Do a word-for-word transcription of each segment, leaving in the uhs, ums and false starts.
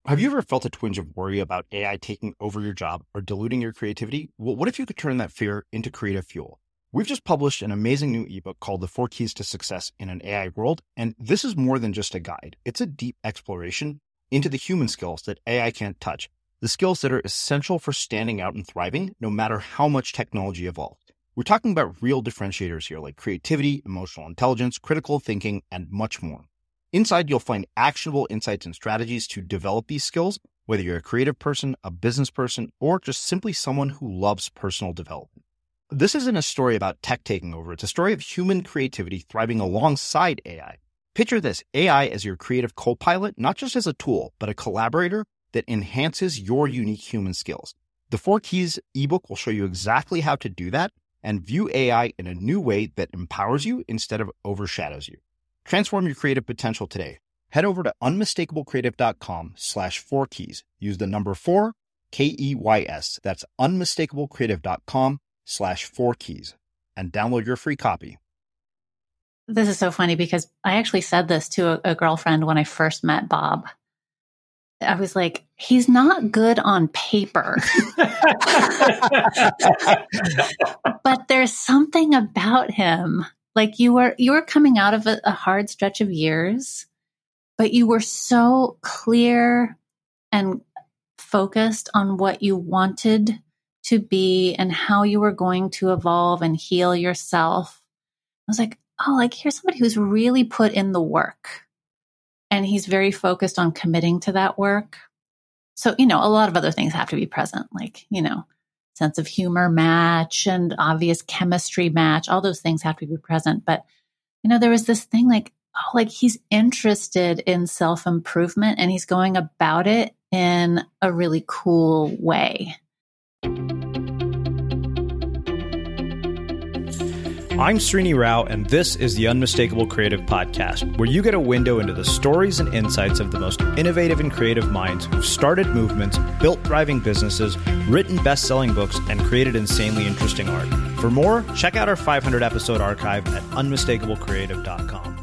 Have you ever felt a twinge of worry about A I taking over your job or diluting your creativity? Well, what if you could turn that fear into creative fuel? We've just published an amazing new ebook called The Four Keys to Success in an A I World, and this is more than just a guide. It's a deep exploration into the human skills that A I can't touch, the skills that are essential for standing out and thriving, no matter how much technology evolves. We're talking about real differentiators here, like creativity, emotional intelligence, critical thinking, and much more. Inside, you'll find actionable insights and strategies to develop these skills, whether you're a creative person, a business person, or just simply someone who loves personal development. This isn't a story about tech taking over. It's a story of human creativity thriving alongside A I. Picture this, A I as your creative co-pilot, not just as a tool, but a collaborator that enhances your unique human skills. The Four Keys ebook will show you exactly how to do that and view A I in a new way that empowers you instead of overshadows you. Transform your creative potential today. Head over to unmistakablecreative.com slash four keys. Use the number four, K E Y S. That's unmistakablecreative.com slash four keys and download your free copy. This is so funny because I actually said this to a, a girlfriend when I first met Bob. I was like, he's not good on paper. But there's something about him. Like you were, you were coming out of a, a hard stretch of years, but you were so clear and focused on what you wanted to be and how you were going to evolve and heal yourself. I was like, oh, like here's somebody who's really put in the work and he's very focused on committing to that work. So, you know, a lot of other things have to be present, like, you know, sense of humor match and obvious chemistry match. All those things have to be present. But, you know, there was this thing like, oh, like he's interested in self-improvement and he's going about it in a really cool way. I'm Srini Rao, and this is the Unmistakable Creative Podcast, where you get a window into the stories and insights of the most innovative and creative minds who've started movements, built thriving businesses, written best-selling books, and created insanely interesting art. For more, check out our five hundred episode archive at unmistakable creative dot com.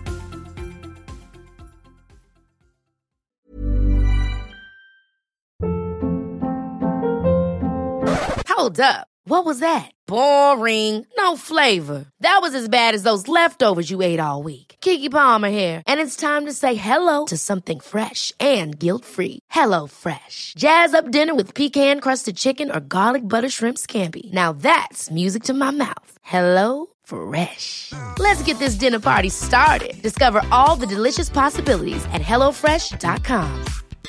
Hold up. What was that? Boring. No flavor. That was as bad as those leftovers you ate all week. Keke Palmer here. And it's time to say hello to something fresh and guilt-free. Hello Fresh. Jazz up dinner with pecan-crusted chicken or garlic butter shrimp scampi. Now that's music to my mouth. Hello Fresh. Let's get this dinner party started. Discover all the delicious possibilities at hello fresh dot com.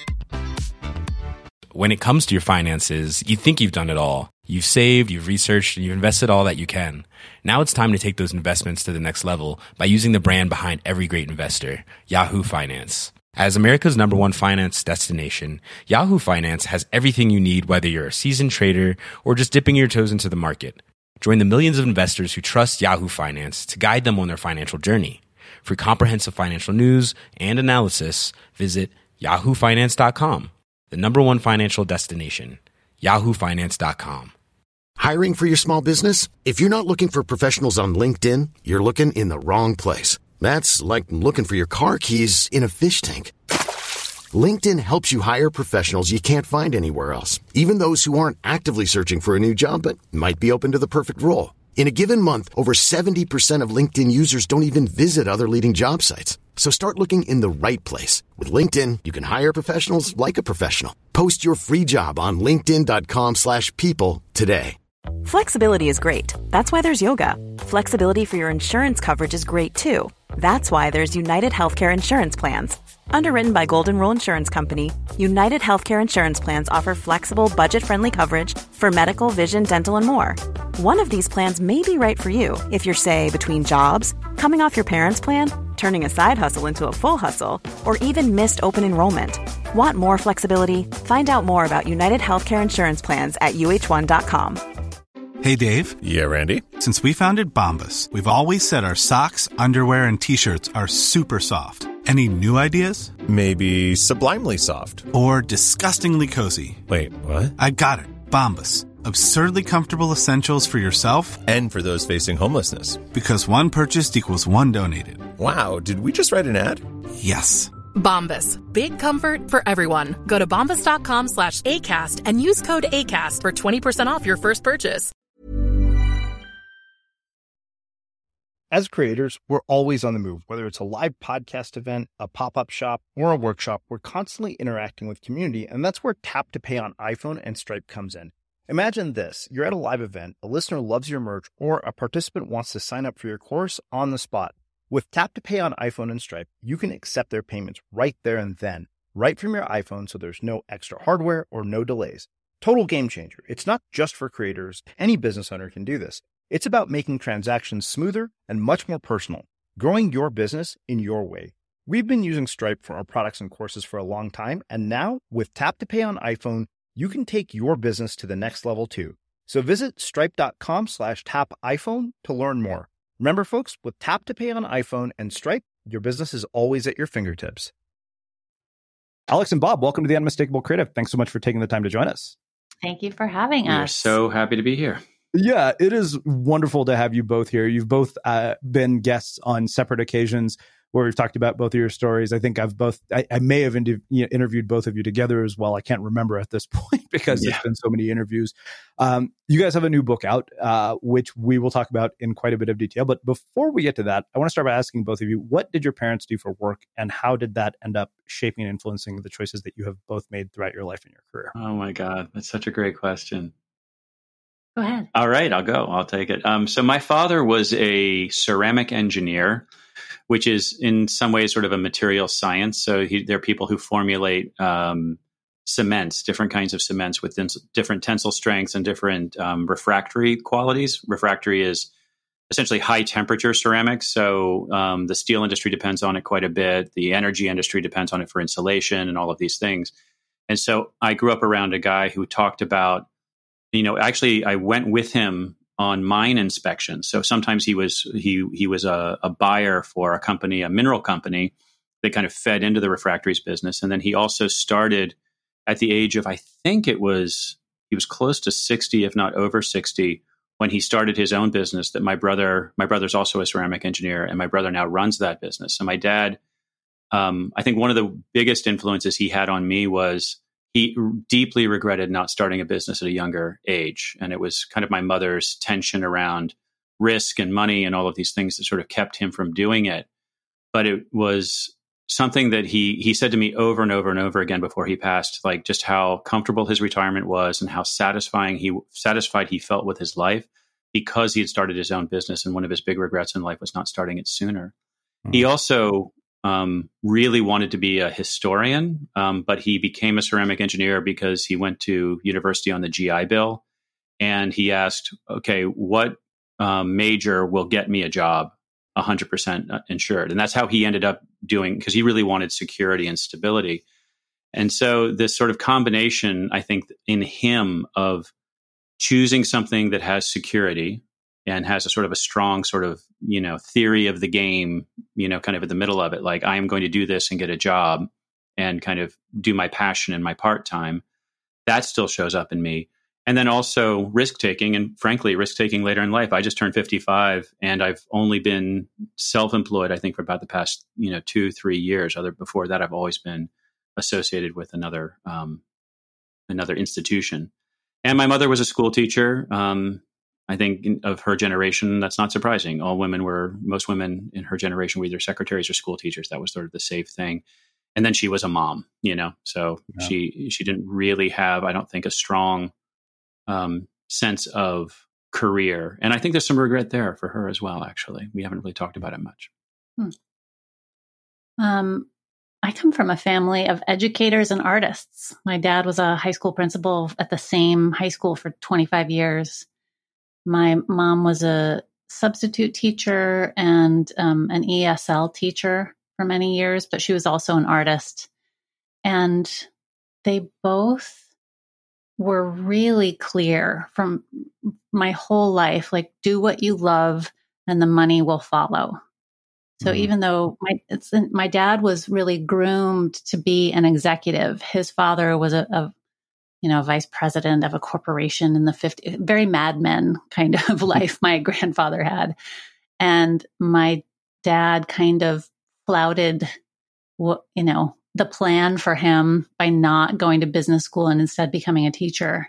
When it comes to your finances, you think you've done it all. You've saved, you've researched, and you've invested all that you can. Now it's time to take those investments to the next level by using the brand behind every great investor, Yahoo Finance. As America's number one finance destination, Yahoo Finance has everything you need, whether you're a seasoned trader or just dipping your toes into the market. Join the millions of investors who trust Yahoo Finance to guide them on their financial journey. For comprehensive financial news and analysis, visit yahoo finance dot com. The number one financial destination, yahoo finance dot com. Hiring for your small business? If you're not looking for professionals on LinkedIn, you're looking in the wrong place. That's like looking for your car keys in a fish tank. LinkedIn helps you hire professionals you can't find anywhere else, even those who aren't actively searching for a new job but might be open to the perfect role. In a given month, over seventy percent of LinkedIn users don't even visit other leading job sites. So start looking in the right place. With LinkedIn, you can hire professionals like a professional. Post your free job on linkedin dot com slash people today. Flexibility is great. That's why there's yoga. Flexibility for your insurance coverage is great too. That's why there's United Healthcare Insurance Plans. Underwritten by Golden Rule Insurance Company, United Healthcare Insurance Plans offer flexible, budget-friendly coverage for medical, vision, dental, and more. One of these plans may be right for you if you're, say, between jobs, coming off your parents' plan, turning a side hustle into a full hustle, or even missed open enrollment. Want more flexibility? Find out more about United Healthcare Insurance Plans at U H one dot com. Hey, Dave. Yeah, Randy. Since we founded Bombas, we've always said our socks, underwear, and T-shirts are super soft. Any new ideas? Maybe sublimely soft. Or disgustingly cozy. Wait, what? I got it. Bombas. Absurdly comfortable essentials for yourself and for those facing homelessness. Because one purchased equals one donated. Wow, did we just write an ad? Yes. Bombas. Big comfort for everyone. Go to bombas.com slash ACAST and use code ACAST for twenty percent off your first purchase. As creators, we're always on the move. Whether it's a live podcast event, a pop-up shop, or a workshop, we're constantly interacting with community, and that's where Tap to Pay on iPhone and Stripe comes in. Imagine this. You're at a live event, a listener loves your merch, or a participant wants to sign up for your course on the spot. With Tap to Pay on iPhone and Stripe, you can accept their payments right there and then, right from your iPhone, so there's no extra hardware or no delays. Total game changer. It's not just for creators. Any business owner can do this. It's about making transactions smoother and much more personal, growing your business in your way. We've been using Stripe for our products and courses for a long time, and now with Tap to Pay on iPhone, you can take your business to the next level too. So visit stripe.com slash tap iPhone to learn more. Remember, folks, with Tap to Pay on iPhone and Stripe, your business is always at your fingertips. Alex and Bob, welcome to the Unmistakable Creative. Thanks so much for taking the time to join us. Thank you for having us. We're so happy to be here. Yeah, it is wonderful to have you both here. You've both uh, been guests on separate occasions where we've talked about both of your stories. I think I've both, I, I may have inter- you know, interviewed both of you together as well. I can't remember at this point because yeah. There's been so many interviews. Um, you guys have a new book out, uh, which we will talk about in quite a bit of detail. But before we get to that, I want to start by asking both of you, what did your parents do for work and how did that end up shaping and influencing the choices that you have both made throughout your life and your career? Oh my God, that's such a great question. Go ahead. All right, I'll go. I'll take it. Um, so my father was a ceramic engineer, which is in some ways sort of a material science. So he, there are people who formulate um, cements, different kinds of cements with ins- different tensile strengths and different um, refractory qualities. Refractory is essentially high temperature ceramics. So um, the steel industry depends on it quite a bit. The energy industry depends on it for insulation and all of these things. And so I grew up around a guy who talked about, you know, actually I went with him on mine inspections. So sometimes he was he he was a, a buyer for a company, a mineral company that kind of fed into the refractories business. And then he also started at the age of, I think it was, he was close to sixty, if not over sixty, when he started his own business that my brother, my brother's also a ceramic engineer, and my brother now runs that business. And my dad, um, I think one of the biggest influences he had on me was he deeply regretted not starting a business at a younger age. And it was kind of my mother's tension around risk and money and all of these things that sort of kept him from doing it. But it was something that he he said to me over and over and over again before he passed, like just how comfortable his retirement was and how satisfying he satisfied he felt with his life because he had started his own business. And one of his big regrets in life was not starting it sooner. Mm-hmm. He also Um, really wanted to be a historian, um, but he became a ceramic engineer because he went to university on the G I Bill. And he asked, okay, what um, major will get me a job one hundred percent insured? And that's how he ended up doing, because he really wanted security and stability. And so this sort of combination, I think, in him of choosing something that has security and has a sort of a strong sort of, you know, theory of the game, you know, kind of at the middle of it, like I am going to do this and get a job and kind of do my passion in my part-time, that still shows up in me. And then also risk-taking, and frankly, risk-taking later in life. I just turned fifty-five and I've only been self-employed, I think, for about the past, you know, two, three years. Other before that, I've always been associated with another, um, another institution. And my mother was a school teacher. Um, I think of her generation, that's not surprising. All women were, most women in her generation were either secretaries or school teachers. That was sort of the safe thing. And then she was a mom, you know, so yeah. she she didn't really have, I don't think, a strong um, sense of career. And I think there's some regret there for her as well, actually. We haven't really talked about it much. Hmm. Um, I come from a family of educators and artists. My dad was a high school principal at the same high school for twenty-five years. My mom was a substitute teacher and um, an E S L teacher for many years, but she was also an artist. And they both were really clear from my whole life, like, do what you love and the money will follow. So mm-hmm. even though my it's, my dad was really groomed to be an executive, his father was a, a you know, vice president of a corporation in the fifties, very Mad Men kind of life my grandfather had. And my dad kind of flouted what, you know, the plan for him by not going to business school and instead becoming a teacher.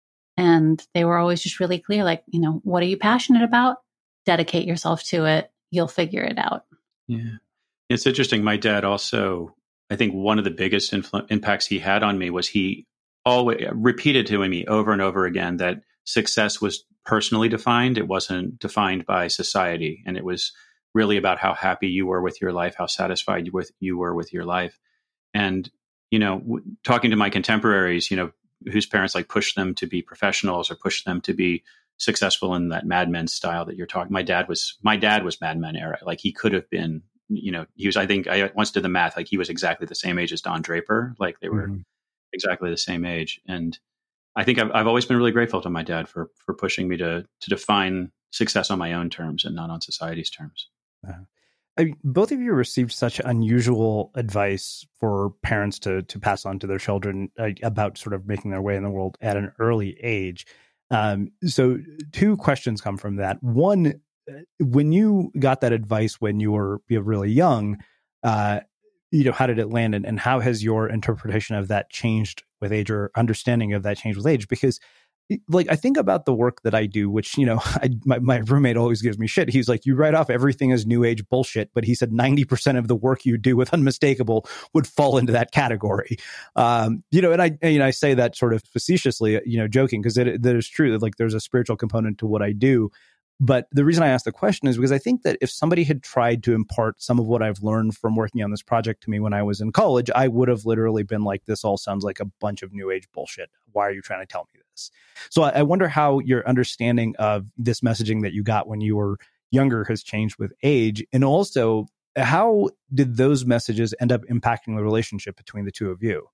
And they were always just really clear, like, you know, what are you passionate about? Dedicate yourself to it. You'll figure it out. Yeah. It's interesting. My dad also, I think one of the biggest influ- impacts he had on me was he always repeated to me over and over again that success was personally defined. It wasn't defined by society. And it was really about how happy you were with your life, how satisfied you, with, you were with your life. And, you know, w- talking to my contemporaries, you know, whose parents like push them to be professionals or push them to be successful in that Mad Men style that you're talking. My dad was, my dad was Mad Men era. Like he could have been, you know, he was, I think I once did the math, like he was exactly the same age as Don Draper. Like they were mm-hmm. exactly the same age. And I think I've, I've always been really grateful to my dad for, for pushing me to, to define success on my own terms and not on society's terms. Uh, I mean, both of you received such unusual advice for parents to to pass on to their children uh, about sort of making their way in the world at an early age. Um, so two questions come from that. One, when you got that advice when you were, you know, really young, uh, you know, how did it land, and, and how has your interpretation of that changed with age, or understanding of that changed with age? Because like, I think about the work that I do, which, you know, I, my, my roommate always gives me shit. He's like, you write off everything as new age bullshit, but he said ninety percent of the work you do with Unmistakable would fall into that category. Um, you know, and I, you know, I say that sort of facetiously, you know, joking, because it, it is true that like there's a spiritual component to what I do. But the reason I asked the question is because I think that if somebody had tried to impart some of what I've learned from working on this project to me when I was in college, I would have literally been like, this all sounds like a bunch of new age bullshit. Why are you trying to tell me this? So I, I wonder how your understanding of this messaging that you got when you were younger has changed with age. And also, how did those messages end up impacting the relationship between the two of you?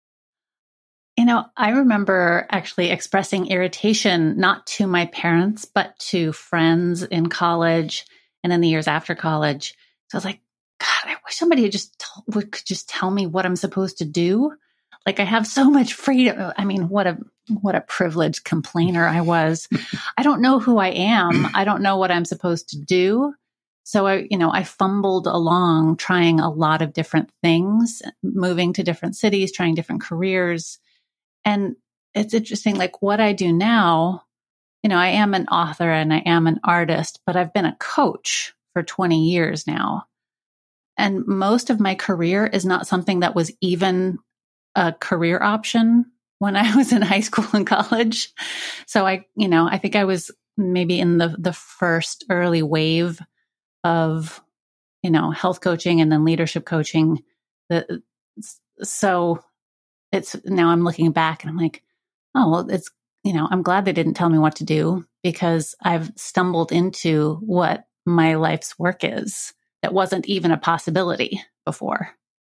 You know, I remember actually expressing irritation, not to my parents, but to friends in college and in the years after college. So I was like, God, I wish somebody had just told, would could just tell me what I'm supposed to do. Like I have so much freedom. I mean, what a what a privileged complainer I was. I don't know who I am. I don't know what I'm supposed to do. So I, you know, I fumbled along trying a lot of different things, moving to different cities, trying different careers. And it's interesting, like what I do now, you know, I am an author and I am an artist, but I've been a coach for twenty years now. And most of my career is not something that was even a career option when I was in high school and college. So I, you know, I think I was maybe in the, the first early wave of, you know, health coaching and then leadership coaching. The, so it's now I'm looking back and I'm like, oh, well, it's, you know, I'm glad they didn't tell me what to do, because I've stumbled into what my life's work is that wasn't even a possibility before.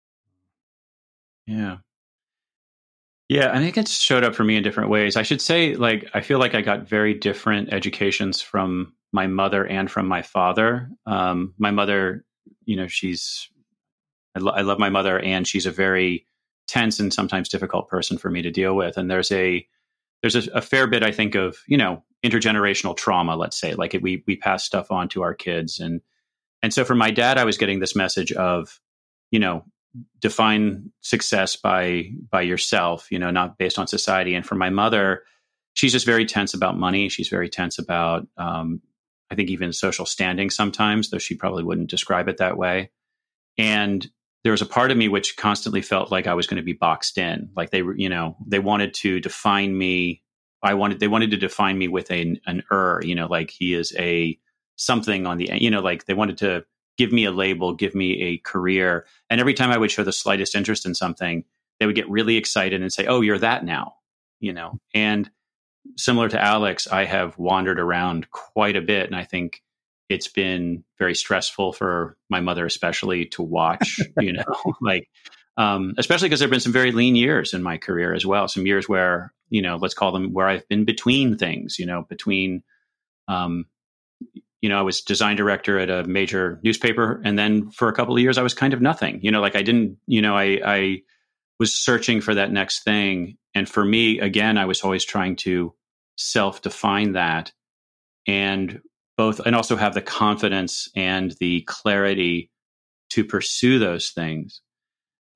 Yeah. Yeah, I think it showed up for me in different ways. I should say, like, I feel like I got very different educations from my mother and from my father. Um, my mother, you know, she's, I, lo- I love my mother, and she's a very tense and sometimes difficult person for me to deal with. And there's a, there's a, a fair bit, I think, of, you know, intergenerational trauma, let's say, like it, we, we pass stuff on to our kids. And, and so for my dad, I was getting this message of, you know, define success by, by yourself, you know, not based on society. And for my mother, she's just very tense about money. She's very tense about, um, I think even social standing sometimes, though she probably wouldn't describe it that way. And there was a part of me which constantly felt like I was going to be boxed in. Like they were, you know, they wanted to define me. I wanted, they wanted to define me with a, an er, you know, like he is a something on the, you know, like they wanted to give me a label, give me a career. And every time I would show the slightest interest in something, they would get really excited and say, oh, you're that now, you know? And similar to Alex, I have wandered around quite a bit. And I think it's been very stressful for my mother, especially, to watch, you know, like, um, especially because there've been some very lean years in my career as well. Some years where, you know, let's call them where I've been between things, you know, between, um, you know, I was design director at a major newspaper. And then for a couple of years, I was kind of nothing, you know, like I didn't, you know, I, I was searching for that next thing. And for me, again, I was always trying to self-define that, and both, and also have the confidence and the clarity to pursue those things.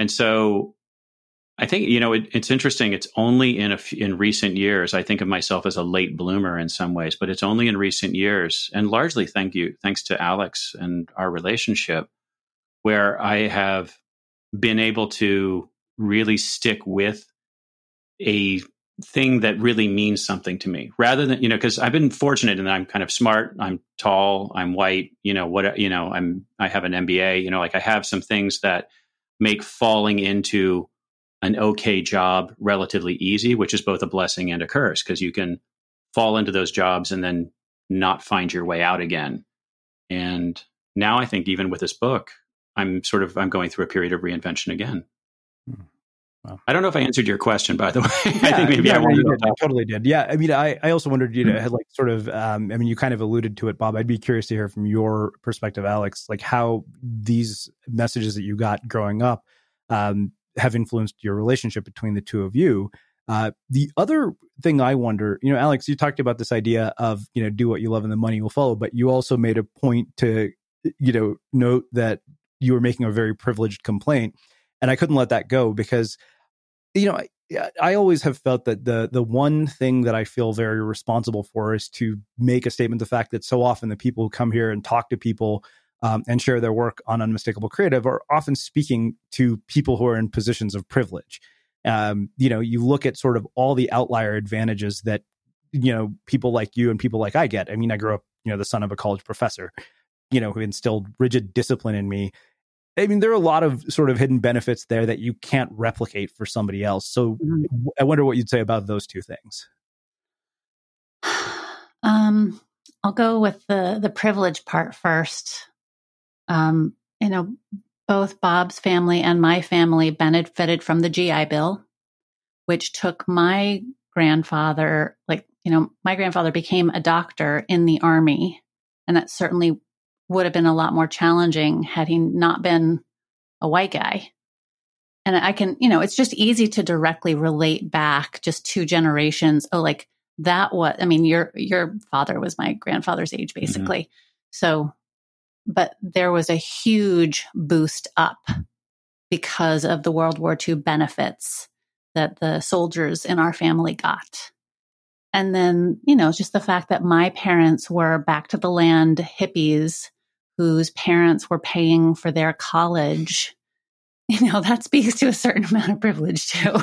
And so I think, you know, it, it's interesting. It's only in a f- in recent years, I think of myself as a late bloomer in some ways, but it's only in recent years, and largely thank you, thanks to Alex and our relationship, where I have been able to really stick with a thing that really means something to me, rather than, you know, because I've been fortunate in that I'm kind of smart, I'm tall, I'm white, you know, what, you know, I'm, I have an M B A, you know, like I have some things that make falling into an okay job relatively easy, which is both a blessing and a curse, because you can fall into those jobs and then not find your way out again. And now I think even with this book, I'm sort of, I'm going through a period of reinvention again. Hmm. Wow. I don't know if I answered your question, by the way. Yeah, I think maybe yeah, I no, wanted you to did. I totally did. Yeah. I mean, I, I also wondered, you know, had like sort of, um, I mean, you kind of alluded to it, Bob. I'd be curious to hear from your perspective, Alex, like how these messages that you got growing up um, have influenced your relationship between the two of you. Uh, the other thing I wonder, you know, Alex, you talked about this idea of, you know, do what you love and the money will follow, but you also made a point to, you know, note that you were making a very privileged complaint. And I couldn't let that go because, you know, I, I always have felt that the the one thing that I feel very responsible for is to make a statement the fact that so often the people who come here and talk to people um, and share their work on Unmistakable Creative are often speaking to people who are in positions of privilege. Um, you know, you look at sort of all the outlier advantages that, you know, people like you and people like I get. I mean, I grew up, you know, the son of a college professor, you know, who instilled rigid discipline in me. I mean, there are a lot of sort of hidden benefits there that you can't replicate for somebody else. So mm-hmm. I wonder what you'd say about those two things. Um, I'll go with the the privilege part first. Um, you know, both Bob's family and my family benefited from the G I Bill, which took my grandfather, like, you know, my grandfather became a doctor in the Army, and that certainly would have been a lot more challenging had he not been a white guy. And I can, you know, it's just easy to directly relate back just two generations. Oh, like that was, I mean, your, your father was my grandfather's age, basically. Mm-hmm. So, but there was a huge boost up because of the World War Two benefits that the soldiers in our family got. And then, you know, just the fact that my parents were back to the land hippies whose parents were paying for their college, you know, that speaks to a certain amount of privilege too.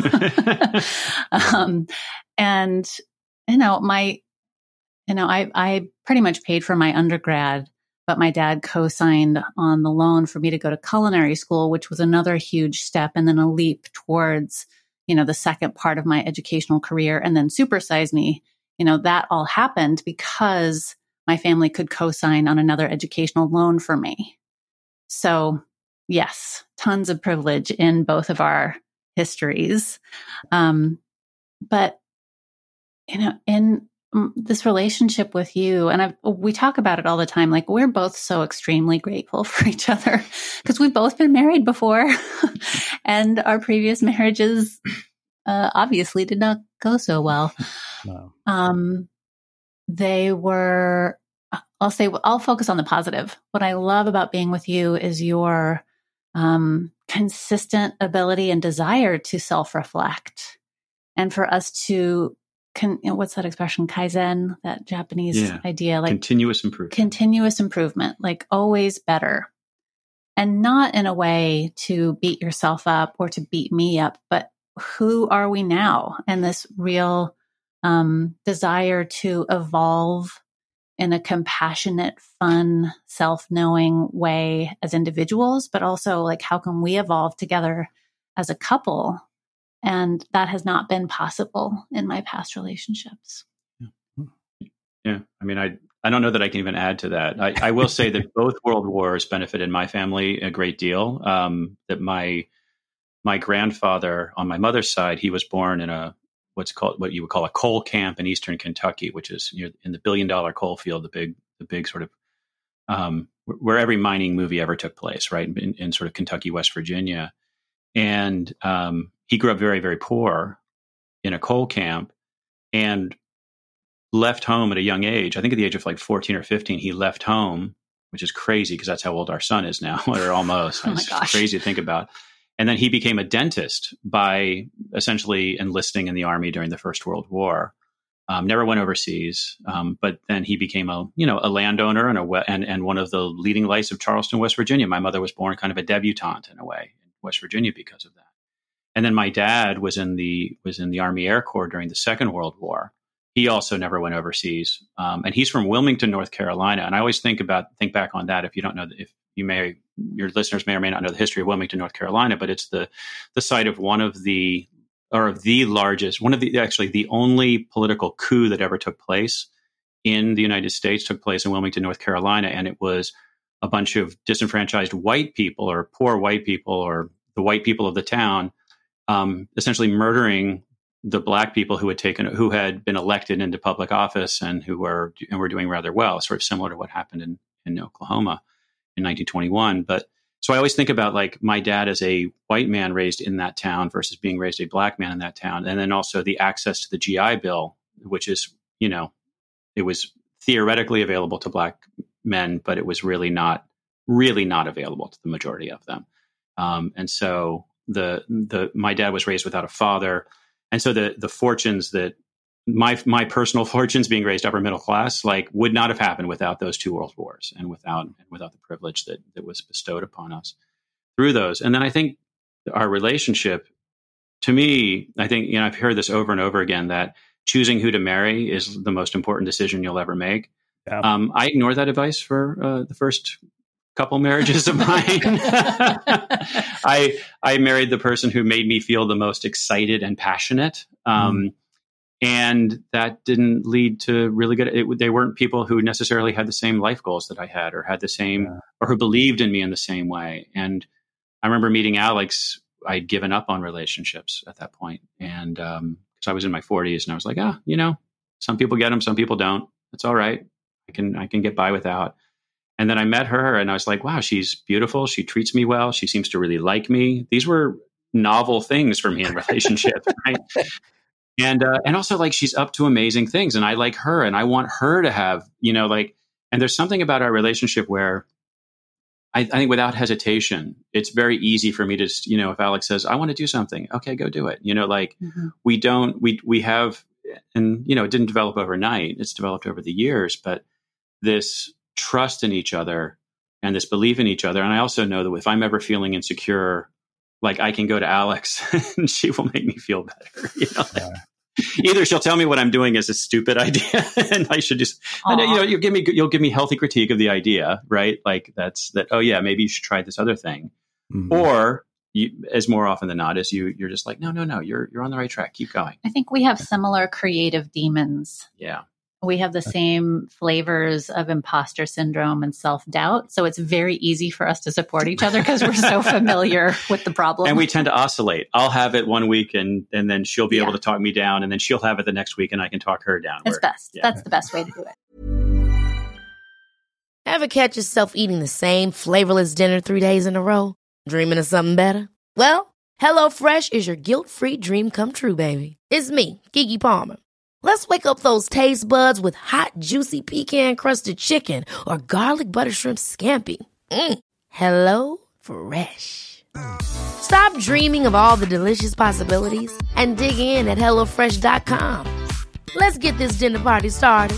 um, and, you know, my, you know, I, I pretty much paid for my undergrad, but my dad co-signed on the loan for me to go to culinary school, which was another huge step and then a leap towards, you know, the second part of my educational career, and then Supersize Me. You know, that all happened because my family could co-sign on another educational loan for me. So yes, tons of privilege in both of our histories. Um, but, you know, in this relationship with you, and I've, we talk about it all the time, like we're both so extremely grateful for each other because we've both been married before and our previous marriages uh, obviously did not go so well. No. Um, they were, I'll say, I'll focus on the positive. What I love about being with you is your um, consistent ability and desire to self-reflect, and for us to, con- you know, what's that expression? Kaizen, that Japanese yeah. idea, like continuous improvement, continuous improvement, like always better, and not in a way to beat yourself up or to beat me up, but who are we now? And this real um, desire to evolve in a compassionate, fun, self-knowing way as individuals, but also like, how can we evolve together as a couple? And that has not been possible in my past relationships. Yeah. I mean, I, I don't know that I can even add to that. I, I will say that both world wars benefited my family a great deal. Um, that my, my grandfather on my mother's side, he was born in a, what's called, what you would call a coal camp in Eastern Kentucky, which is, you know, in the billion dollar coal field, the big, the big sort of, um, where every mining movie ever took place, right? In, in sort of Kentucky, West Virginia. And, um, he grew up very, very poor in a coal camp and left home at a young age. I think at the age of like fourteen or fifteen, he left home, which is crazy because that's how old our son is now, or almost. Oh my it's gosh. crazy to think about. And then he became a dentist by essentially enlisting in the army during the First World War. Um, never went overseas, um, but then he became a you know a landowner and a and and one of the leading lights of Charleston, West Virginia. My mother was born kind of a debutante in a way in West Virginia because of that. And then my dad was in the was in the Army Air Corps during the Second World War. He also never went overseas, um, and he's from Wilmington, North Carolina. And I always think about think back on that. If you don't know, if you may, your listeners may or may not know the history of Wilmington, North Carolina, but it's the the site of one of the or of the largest, one of the actually the only political coup that ever took place in the United States took place in Wilmington, North Carolina, and it was a bunch of disenfranchised white people or poor white people or the white people of the town, um, essentially murdering the black people who had taken, who had been elected into public office and who were and were doing rather well, sort of similar to what happened in, in Oklahoma in nineteen twenty-one. But so I always think about like my dad as a white man raised in that town versus being raised a black man in that town, and then also the access to the G I Bill, which is you know it was theoretically available to black men, but it was really not really not available to the majority of them. Um, and so the the my dad was raised without a father. And so the the fortunes that my my personal fortunes being raised upper middle class, like would not have happened without those two world wars and without and without the privilege that that was bestowed upon us through those. And then I think our relationship, to me, I think, you know, I've heard this over and over again, that choosing who to marry is the most important decision you'll ever make. Yeah. Um, I ignored that advice for uh, the first couple marriages of mine. I I married the person who made me feel the most excited and passionate. Um, mm. And that didn't lead to really good, it, they weren't people who necessarily had the same life goals that I had or had the same, yeah. or who believed in me in the same way. And I remember meeting Alex, I'd given up on relationships at that point. And um, because I was in my forties and I was like, ah, you know, some people get them, some people don't. It's all right. I can, I can get by without. And then I met her and I was like, wow, she's beautiful. She treats me well. She seems to really like me. These were novel things for me in relationships, right? And, uh, and also like, she's up to amazing things and I like her and I want her to have, you know, like, and there's something about our relationship where I, I think without hesitation, it's very easy for me to, you know, if Alex says, I want to do something, okay, go do it. You know, like mm-hmm. we don't, we, we have, and, you know, it didn't develop overnight. It's developed over the years, but this trust in each other and this belief in each other. And I also know that if I'm ever feeling insecure, like I can go to Alex and she will make me feel better. You know, yeah. Either she'll tell me what I'm doing is a stupid idea and I should just, and, you know, you'll give me, you'll give me healthy critique of the idea, right? Like that's that, oh yeah, maybe you should try this other thing. Mm-hmm. Or you, as more often than not, is you, you're just like, no, no, no, you're, you're on the right track. Keep going. I think we have similar creative demons. Yeah. We have the same flavors of imposter syndrome and self-doubt. So it's very easy for us to support each other because we're so familiar with the problem. And we tend to oscillate. I'll have it one week and, and then she'll be yeah. able to talk me down. And then she'll have it the next week and I can talk her down. It's best. Yeah. That's the best way to do it. Ever catch yourself eating the same flavorless dinner three days in a row? Dreaming of something better? Well, HelloFresh is your guilt-free dream come true, baby. It's me, Keke Palmer. Let's wake up those taste buds with hot, juicy pecan-crusted chicken or garlic butter shrimp scampi. Mm. Hello Fresh. Stop dreaming of all the delicious possibilities and dig in at hello fresh dot com. Let's get this dinner party started.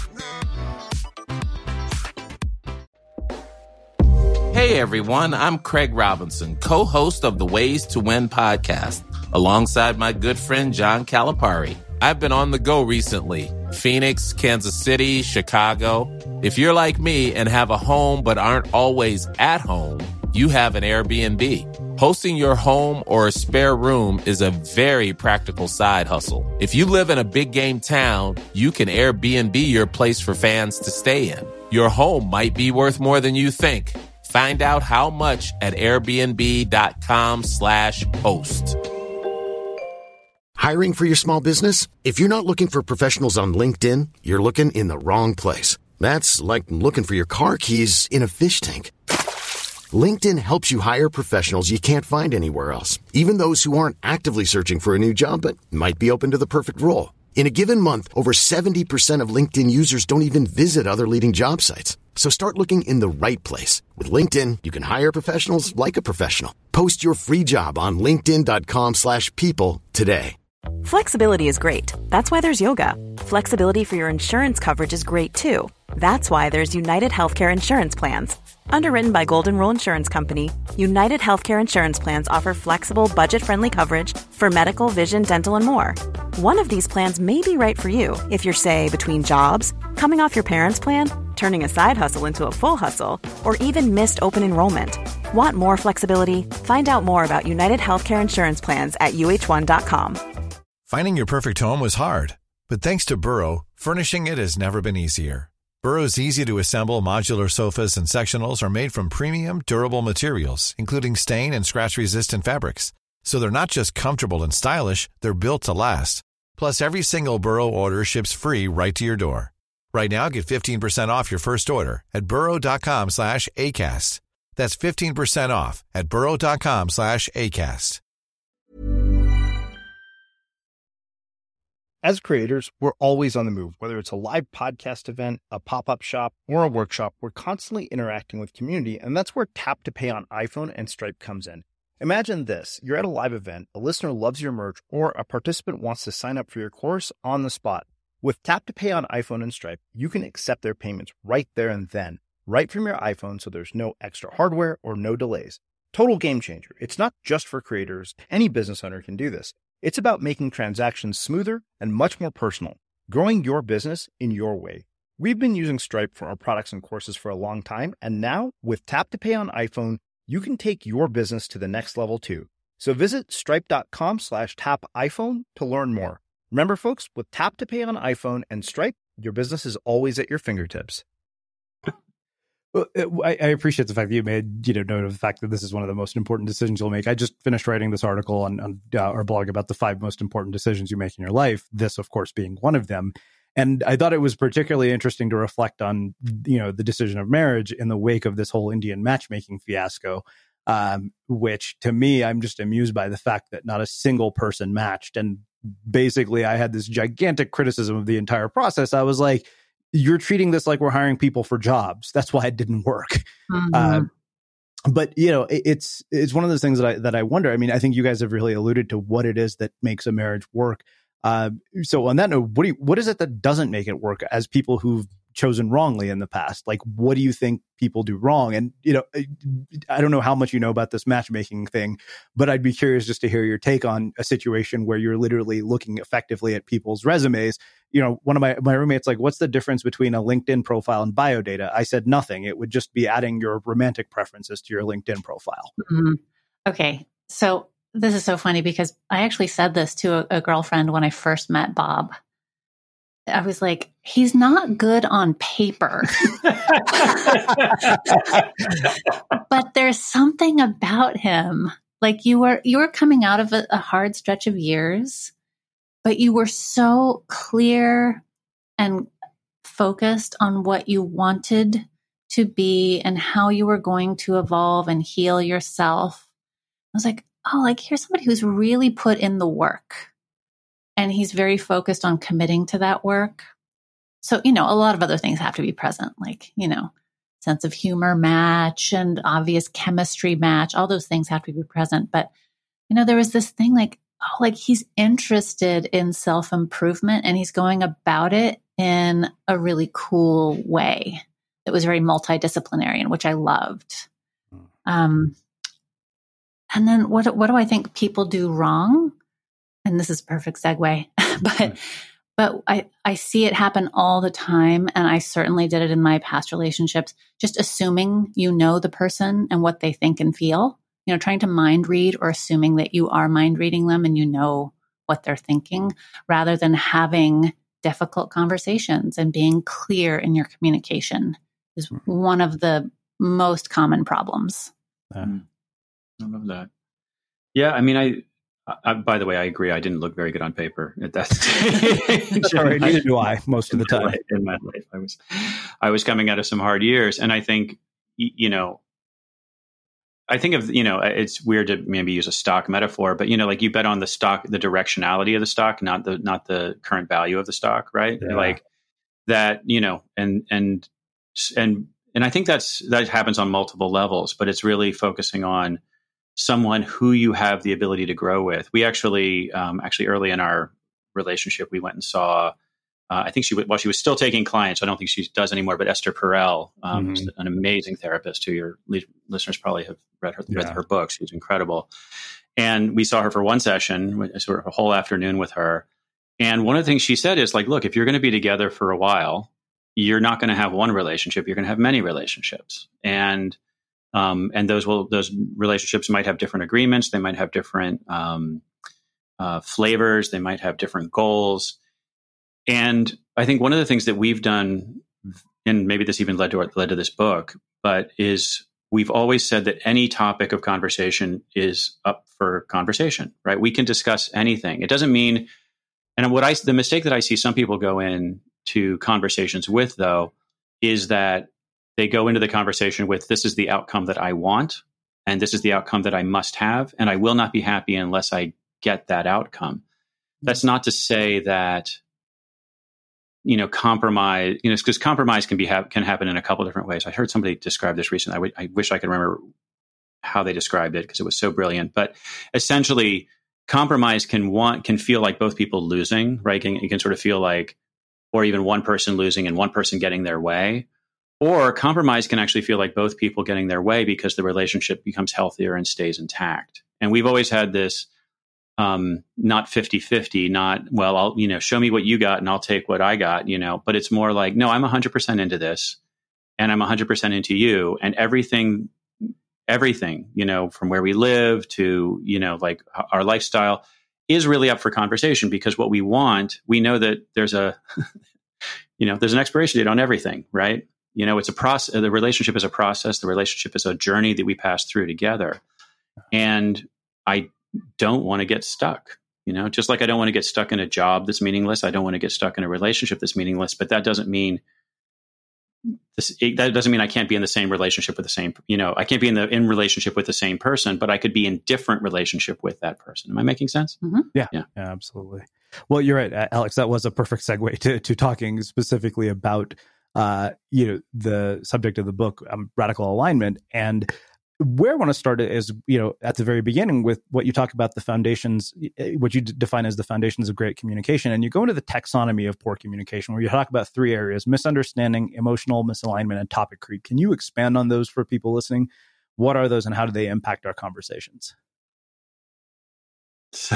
Hey, everyone. I'm Craig Robinson, co-host of the Ways to Win podcast, alongside my good friend John Calipari. I've been on the go recently. Phoenix, Kansas City, Chicago. If you're like me and have a home but aren't always at home, you have an Airbnb. Hosting your home or a spare room is a very practical side hustle. If you live in a big game town, you can Airbnb your place for fans to stay in. Your home might be worth more than you think. Find out how much at airbnb.com slash host. Hiring for your small business? If you're not looking for professionals on LinkedIn, you're looking in the wrong place. That's like looking for your car keys in a fish tank. LinkedIn helps you hire professionals you can't find anywhere else, even those who aren't actively searching for a new job but might be open to the perfect role. In a given month, over seventy percent of LinkedIn users don't even visit other leading job sites. So start looking in the right place. With LinkedIn, you can hire professionals like a professional. Post your free job on linkedin.com slash people today. Flexibility is great. That's why there's yoga. Flexibility for your insurance coverage is great too. That's why there's United Healthcare Insurance Plans. Underwritten by Golden Rule Insurance Company, United Healthcare Insurance Plans offer flexible, budget-friendly coverage for medical, vision, dental, and more. One of these plans may be right for you if you're, say, between jobs, coming off your parents' plan, turning a side hustle into a full hustle, or even missed open enrollment. Want more flexibility? Find out more about United Healthcare Insurance Plans at U H one dot com. Finding your perfect home was hard, but thanks to Burrow, furnishing it has never been easier. Burrow's easy-to-assemble modular sofas and sectionals are made from premium, durable materials, including stain and scratch-resistant fabrics. So they're not just comfortable and stylish, they're built to last. Plus, every single Burrow order ships free right to your door. Right now, get fifteen percent off your first order at burrow.com slash ACAST. That's fifteen percent off at burrow.com slash ACAST. As creators, we're always on the move. Whether it's a live podcast event, a pop-up shop, or a workshop, we're constantly interacting with community, and that's where Tap to Pay on iPhone and Stripe comes in. Imagine this. You're at a live event, a listener loves your merch, or a participant wants to sign up for your course on the spot. With Tap to Pay on iPhone and Stripe, you can accept their payments right there and then, right from your iPhone, so there's no extra hardware or no delays. Total game changer. It's not just for creators. Any business owner can do this. It's about making transactions smoother and much more personal, growing your business in your way. We've been using Stripe for our products and courses for a long time, and now with Tap to Pay on iPhone, you can take your business to the next level too. So visit stripe.com slash tap iPhone to learn more. Remember, folks, with Tap to Pay on iPhone and Stripe, your business is always at your fingertips. Well, I, I appreciate the fact that you made, you know, note of the fact that this is one of the most important decisions you'll make. I just finished writing this article on, on uh, our blog about the five most important decisions you make in your life, this, of course, being one of them. And I thought it was particularly interesting to reflect on, you know, the decision of marriage in the wake of this whole Indian matchmaking fiasco, um, which to me, I'm just amused by the fact that not a single person matched. And basically, I had this gigantic criticism of the entire process. I was like, you're treating this like we're hiring people for jobs. That's why it didn't work. Mm-hmm. Uh, but, you know, it, it's it's one of those things that I that I wonder. I mean, I think you guys have really alluded to what it is that makes a marriage work. Uh, so on that note, what do you, what is it that doesn't make it work as people who've chosen wrongly in the past? Like, what do you think people do wrong? And, you know, I don't know how much you know about this matchmaking thing, but I'd be curious just to hear your take on a situation where you're literally looking effectively at people's resumes. You know, one of my, my roommates, like, what's the difference between a LinkedIn profile and bio data? I said nothing. It would just be adding your romantic preferences to your LinkedIn profile. Mm-hmm. Okay. So this is so funny because I actually said this to a, a girlfriend when I first met Bob. I was like, he's not good on paper, but there's something about him. Like you were, you were coming out of a, a hard stretch of years, but you were so clear and focused on what you wanted to be and how you were going to evolve and heal yourself. I was like, oh, like here's somebody who's really put in the work. And he's very focused on committing to that work. So, you know, a lot of other things have to be present, like, you know, sense of humor match and obvious chemistry match. All those things have to be present. But, you know, there was this thing like, oh, like he's interested in self-improvement and he's going about it in a really cool way that was very multidisciplinary and which I loved. Um, and then what, what do I think people do wrong? And this is a perfect segue, but, but I, I see it happen all the time. And I certainly did it in my past relationships, just assuming you know the person and what they think and feel, you know, trying to mind read or assuming that you are mind reading them and you know what they're thinking rather than having difficult conversations and being clear in your communication is one of the most common problems. Yeah. I love that. Yeah. I mean, I, I, by the way, I agree. I didn't look very good on paper at that stage. Sorry, neither do I. Most of the time in my life, I was, I was coming out of some hard years, and I think, you know, I think of, you know, it's weird to maybe use a stock metaphor, but you know, like you bet on the stock, the directionality of the stock, not the not the current value of the stock, right? Yeah. Like that, you know, and and and and I think that's that happens on multiple levels, but it's really focusing on someone who you have the ability to grow with. We actually, um, actually early in our relationship, we went and saw. Uh, I think she, while she was still taking clients, I don't think she does anymore. But Esther Perel, um, mm-hmm. an amazing therapist who your li- listeners probably have read her, read yeah. her books. She's incredible. And we saw her for one session, sort of a whole afternoon with her. And one of the things she said is like, look, if you're going to be together for a while, you're not going to have one relationship. You're going to have many relationships. And um, and those will those relationships might have different agreements. They might have different um, uh, flavors. They might have different goals. And I think one of the things that we've done, and maybe this even led to led to this book, but is we've always said that any topic of conversation is up for conversation, right? We can discuss anything. It doesn't mean, and what I the mistake that I see some people go in to conversations with, though, is that they go into the conversation with, this is the outcome that I want, and this is the outcome that I must have, and I will not be happy unless I get that outcome. That's not to say that, you know, compromise, you know, because compromise can be ha- can happen in a couple different ways. I heard somebody describe this recently. I, w- I wish I could remember how they described it because it was so brilliant. But essentially, compromise can want can feel like both people losing, right? Can, you can sort of feel like, or even one person losing and one person getting their way. Or compromise can actually feel like both people getting their way because the relationship becomes healthier and stays intact. And we've always had this. Um, not fifty-fifty, not, well, I'll, you know, show me what you got and I'll take what I got, you know, but it's more like, no, I'm one hundred percent into this and I'm one hundred percent into you, and everything, everything, you know, from where we live to, you know, like our lifestyle is really up for conversation, because what we want, we know that there's a, you know, there's an expiration date on everything, right? You know, it's a process, the relationship is a process, the relationship is a journey that we pass through together. And I don't want to get stuck, you know, just like I don't want to get stuck in a job that's meaningless. I don't want to get stuck in a relationship that's meaningless, but that doesn't mean this, it, that doesn't mean I can't be in the same relationship with the same, you know, I can't be in the in relationship with the same person, but I could be in different relationship with that person. Am I making sense? Mm-hmm. Yeah, yeah, yeah, absolutely. Well, you're right, Alex, that was a perfect segue to, to talking specifically about, uh, you know, the subject of the book, um, radical alignment. And where I want to start is, you know, at the very beginning with what you talk about the foundations, what you define as the foundations of great communication. And you go into the taxonomy of poor communication, where you talk about three areas: misunderstanding, emotional misalignment, and topic creep. Can you expand on those for people listening? What are those and how do they impact our conversations? So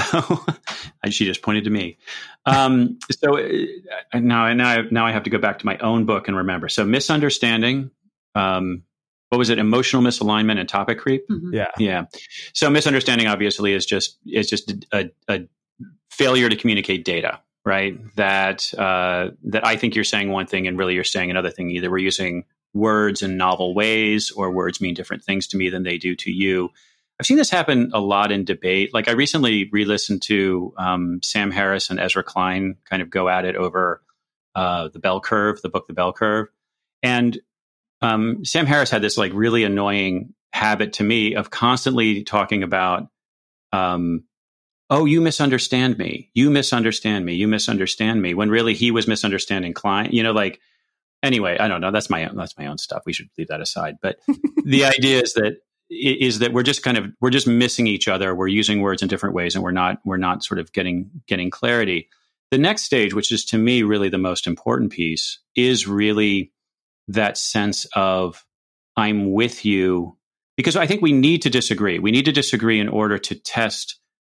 she just pointed to me. Um, so uh, now, now, I, now I have to go back to my own book and remember. So misunderstanding, um, what was it? Emotional misalignment and topic creep. Mm-hmm. Yeah. Yeah. So misunderstanding obviously is just, is just a, a failure to communicate data, right? That, uh, that I think you're saying one thing and really you're saying another thing. Either we're using words in novel ways, or words mean different things to me than they do to you. I've seen this happen a lot in debate. Like I recently re-listened to um, Sam Harris and Ezra Klein kind of go at it over uh, the Bell Curve, the book, The Bell Curve. And um, Sam Harris had this like really annoying habit to me of constantly talking about, um, oh, you misunderstand me. You misunderstand me. You misunderstand me. When really he was misunderstanding Klein, you know, like, anyway, I don't know. That's my own, that's my own stuff. We should leave that aside. But the idea is that, is that we're just kind of, we're just missing each other. We're using words in different ways and we're not, we're not sort of getting, getting clarity. The next stage, which is to me really the most important piece, is really that sense of I'm with you, because I think we need to disagree. We need to disagree in order to test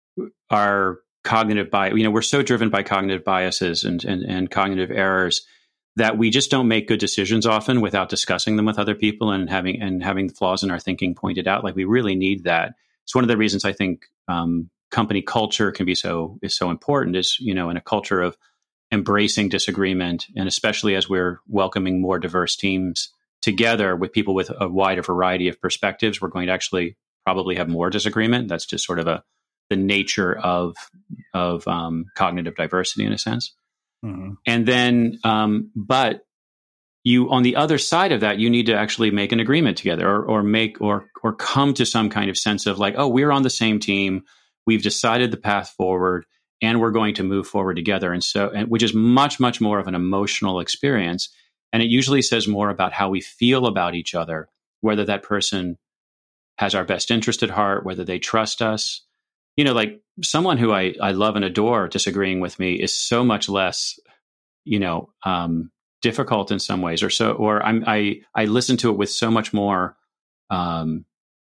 our cognitive bias. You know, we're so driven by cognitive biases and, and, and cognitive errors that we just don't make good decisions often without discussing them with other people and having and having the flaws in our thinking pointed out. Like we really need that. It's one of the reasons I think um, company culture can be so is so important. Is, you know, in a culture of embracing disagreement, and especially as we're welcoming more diverse teams together with people with a wider variety of perspectives, we're going to actually probably have more disagreement. That's just sort of a the nature of of um, cognitive diversity in a sense. Mm-hmm. And then, um, but you, on the other side of that, you need to actually make an agreement together, or, or make, or, or come to some kind of sense of like, oh, we're on the same team. We've decided the path forward and we're going to move forward together. And so, and, which is much, much more of an emotional experience. And it usually says more about how we feel about each other, whether that person has our best interest at heart, whether they trust us. You know, like someone who I, I love and adore disagreeing with me is so much less, you know, um, difficult in some ways, or so, or I'm, I, I listen to it with so much more, um,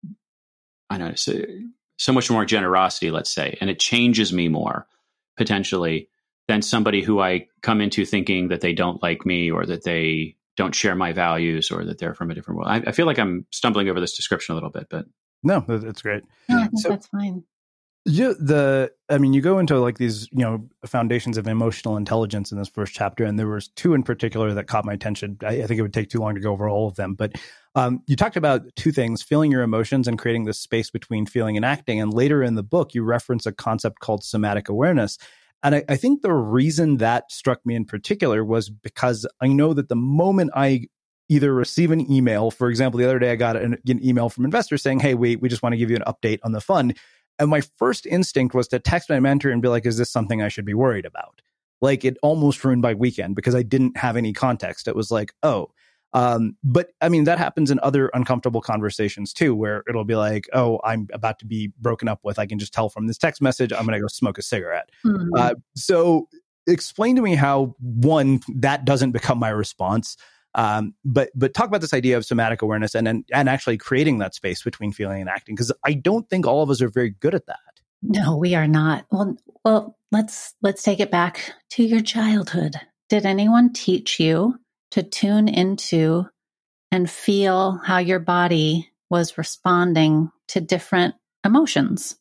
I don't know, so, so much more generosity, let's say, and it changes me more potentially than somebody who I come into thinking that they don't like me or that they don't share my values or that they're from a different world. I, I feel like I'm stumbling over this description a little bit, but no, that's great. No, I think so, that's fine. You, the, I mean, you go into like these, you know, foundations of emotional intelligence in this first chapter, and there was two in particular that caught my attention. I, I think it would take too long to go over all of them, but um, you talked about two things: feeling your emotions and creating this space between feeling and acting. And later in the book, you reference a concept called somatic awareness. And I, I think the reason that struck me in particular was because I know that the moment I either receive an email, for example, the other day I got an, an email from investors saying, "Hey, we we just want to give you an update on the fund." And my first instinct was to text my mentor and be like, is this something I should be worried about? Like, it almost ruined my weekend because I didn't have any context. It was like, oh, um, but I mean, that happens in other uncomfortable conversations too, where it'll be like, oh, I'm about to be broken up with. I can just tell from this text message, I'm going to go smoke a cigarette. Mm-hmm. Uh, so explain to me how, one, that doesn't become my response. Um, but but talk about this idea of somatic awareness and and, and actually creating that space between feeling and acting, because I don't think all of us are very good at that. No, we are not. Well, well, let's let's take it back to your childhood. Did anyone teach you to tune into and feel how your body was responding to different emotions?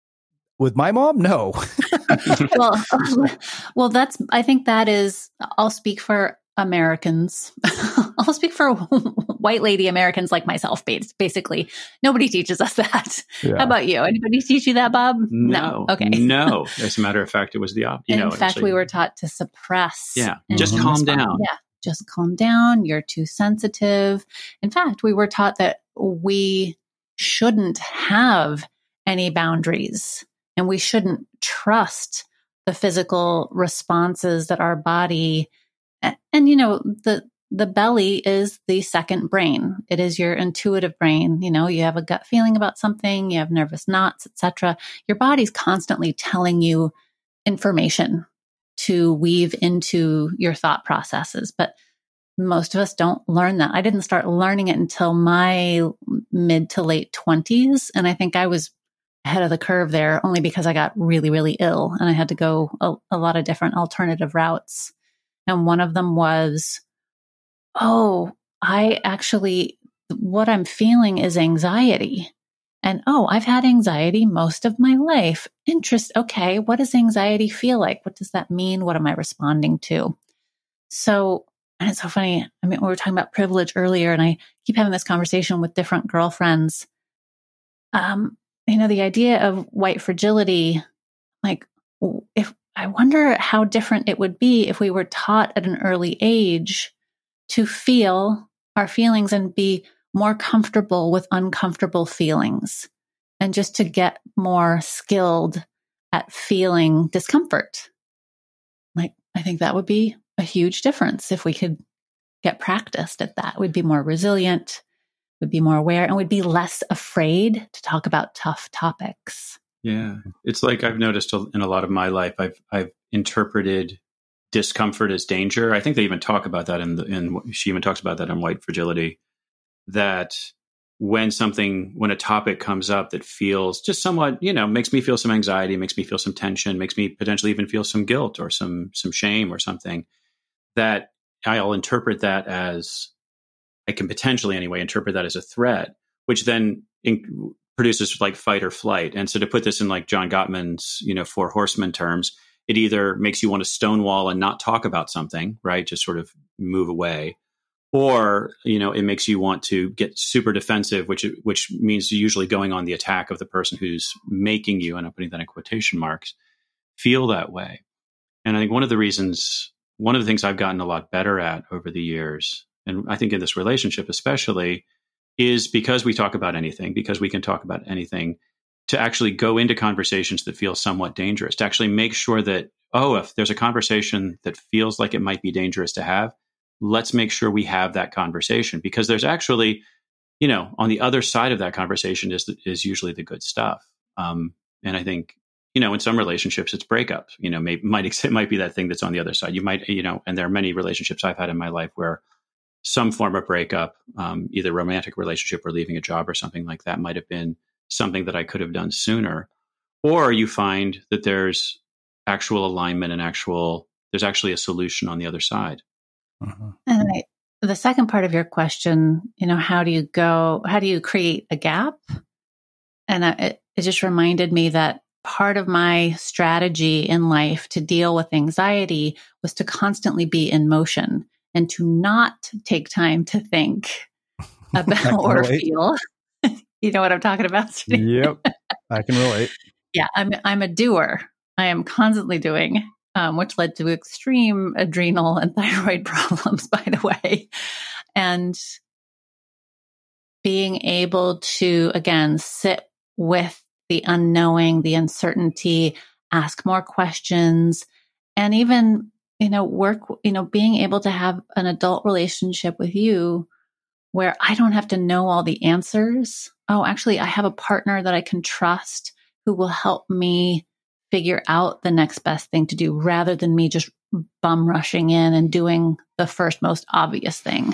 With my mom, no. well, well, that's. I think that is. I'll speak for Americans. I'll speak for white lady Americans like myself, basically. Nobody teaches us that. Yeah. How about you? Anybody teach you that, Bob? No. no. Okay. No. As a matter of fact, it was the opposite. In fact, like, we were taught to suppress. Yeah. Just calm respond. down. Yeah. Just calm down. You're too sensitive. In fact, we were taught that we shouldn't have any boundaries and we shouldn't trust the physical responses that our body. And, and, you know, the, the belly is the second brain. It is your intuitive brain. You know, you have a gut feeling about something, you have nervous knots, et cetera. Your body's constantly telling you information to weave into your thought processes. But most of us don't learn that. I didn't start learning it until my mid to late twenties. And I think I was ahead of the curve there only because I got really, really ill and I had to go a, a lot of different alternative routes. And one of them was, oh, I actually, what I'm feeling is anxiety. And oh, I've had anxiety most of my life. Interest. Okay. What does anxiety feel like? What does that mean? What am I responding to? So, and it's so funny. I mean, we were talking about privilege earlier and I keep having this conversation with different girlfriends. Um, you know, the idea of white fragility, like if, I wonder how different it would be if we were taught at an early age to feel our feelings and be more comfortable with uncomfortable feelings and just to get more skilled at feeling discomfort. Like, I think that would be a huge difference if we could get practiced at that. We'd be more resilient, we'd be more aware, and we'd be less afraid to talk about tough topics. Yeah. It's like I've noticed in a lot of my life, I've I've interpreted discomfort as danger. I think they even talk about that in the, in she even talks about that in White Fragility, that when something, when a topic comes up that feels just somewhat, you know, makes me feel some anxiety, makes me feel some tension, makes me potentially even feel some guilt or some some shame or something, that I'll interpret that as, I can potentially anyway interpret that as a threat, which then in, produces like fight or flight. And so to put this in like John Gottman's, you know, Four Horsemen terms, it either makes you want to stonewall and not talk about something, right? Just sort of move away. Or, you know, it makes you want to get super defensive, which which means usually going on the attack of the person who's making you, and I'm putting that in quotation marks, feel that way. And I think one of the reasons, one of the things I've gotten a lot better at over the years, and I think in this relationship especially, is because we talk about anything, because we can talk about anything, to actually go into conversations that feel somewhat dangerous, to actually make sure that, oh, if there's a conversation that feels like it might be dangerous to have, let's make sure we have that conversation, because there's actually, you know, on the other side of that conversation is is usually the good stuff. Um, and I think, you know, in some relationships, it's breakups. You know, maybe might it might be that thing that's on the other side. You might, you know, and there are many relationships I've had in my life where some form of breakup, um, either romantic relationship or leaving a job or something like that, might have been something that I could have done sooner. Or you find that there's actual alignment and actual there's actually a solution on the other side. Uh-huh. And I, the second part of your question, you know, how do you go? How do you create a gap? And I, it, it just reminded me that part of my strategy in life to deal with anxiety was to constantly be in motion and to not take time to think about or relate. feel. You know what I'm talking about? Yep, I can relate. Yeah, I'm I'm a doer. I am constantly doing, um, which led to extreme adrenal and thyroid problems, by the way. And being able to, again, sit with the unknowing, the uncertainty, ask more questions, and even, you know, work, you know, being able to have an adult relationship with you where I don't have to know all the answers. Oh, actually, I have a partner that I can trust who will help me figure out the next best thing to do rather than me just bum rushing in and doing the first most obvious thing.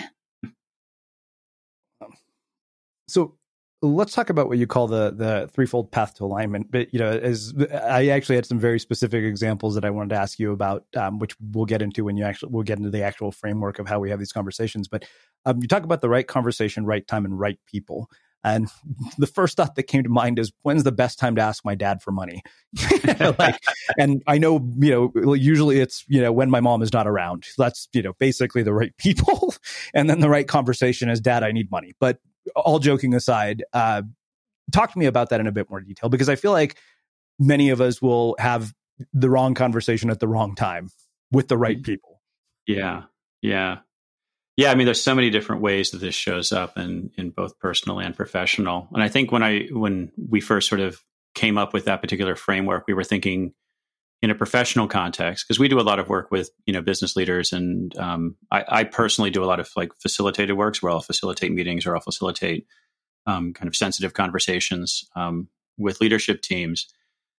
So let's talk about what you call the the threefold path to alignment. But, you know, as I actually had some very specific examples that I wanted to ask you about, um, which we'll get into when you actually, we'll get into the actual framework of how we have these conversations. But um, you talk about the right conversation, right time, and right people. And the first thought that came to mind is, when's the best time to ask my dad for money? like, and I know, you know, usually it's, you know, when my mom is not around. That's, you know, basically the right people. And then the right conversation is, Dad, I need money. But all joking aside, uh, talk to me about that in a bit more detail, because I feel like many of us will have the wrong conversation at the wrong time with the right people. Yeah. Yeah. Yeah, I mean, there's so many different ways that this shows up in, in both personal and professional. And I think when I when we first sort of came up with that particular framework, we were thinking in a professional context, because we do a lot of work with, you know, business leaders. And um, I, I personally do a lot of like facilitated works where I'll facilitate meetings or I'll facilitate um, kind of sensitive conversations um, with leadership teams.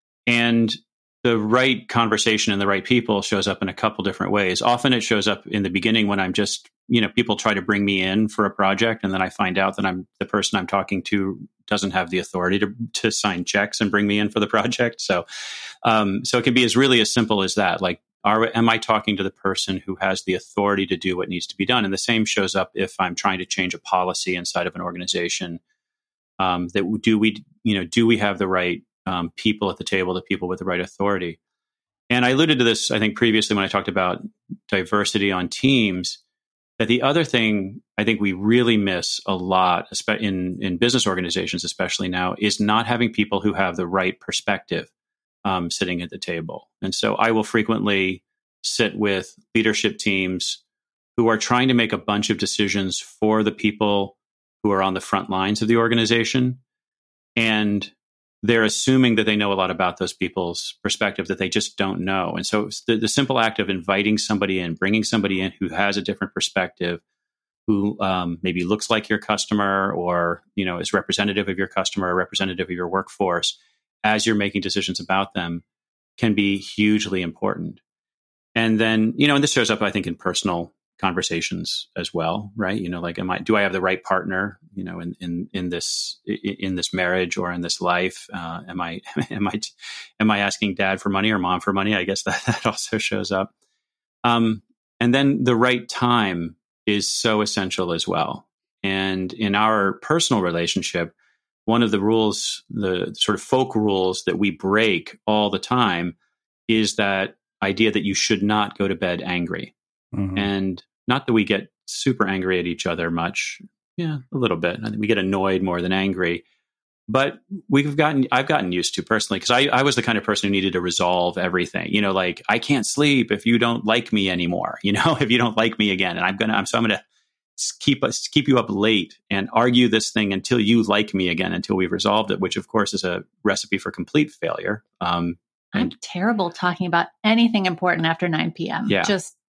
And the right conversation and the right people shows up in a couple different ways. Often it shows up in the beginning when I'm just, you know, people try to bring me in for a project, and then I find out that I'm the person I'm talking to doesn't have the authority to to sign checks and bring me in for the project. So, um, so it can be as really as simple as that. Like, are am I talking to the person who has the authority to do what needs to be done? And the same shows up if I'm trying to change a policy inside of an organization. Um, that do we, you know, do we have the right Um, people at the table, the people with the right authority? And I alluded to this, I think, previously when I talked about diversity on teams, that the other thing I think we really miss a lot in, in business organizations, especially now, is not having people who have the right perspective um, sitting at the table. And so I will frequently sit with leadership teams who are trying to make a bunch of decisions for the people who are on the front lines of the organization. And they're assuming that they know a lot about those people's perspective that they just don't know. And so the, the simple act of inviting somebody in, bringing somebody in who has a different perspective, who um, maybe looks like your customer or, you know, is representative of your customer or representative of your workforce as you're making decisions about them, can be hugely important. And then, you know, and this shows up, I think, in personal conversations as well, right? You know, like, am I, do I have the right partner, you know, in, in, in this, in this marriage or in this life? Uh, am I, am I, am I asking dad for money or mom for money? I guess that, that also shows up. Um, and then the right time is so essential as well. And in our personal relationship, one of the rules, the sort of folk rules that we break all the time is that idea that you should not go to bed angry. Mm-hmm. And not that we get super angry at each other much. Yeah, a little bit. I think we get annoyed more than angry. But we've gotten, I've gotten used to personally, because I, I was the kind of person who needed to resolve everything. You know, like, I can't sleep if you don't like me anymore, you know, if you don't like me again. And I'm going to, I'm, so I'm going to keep us, keep you up late and argue this thing until you like me again, until we've resolved it, which of course is a recipe for complete failure. Um, I'm terrible talking about anything important after nine p.m. Yeah. Just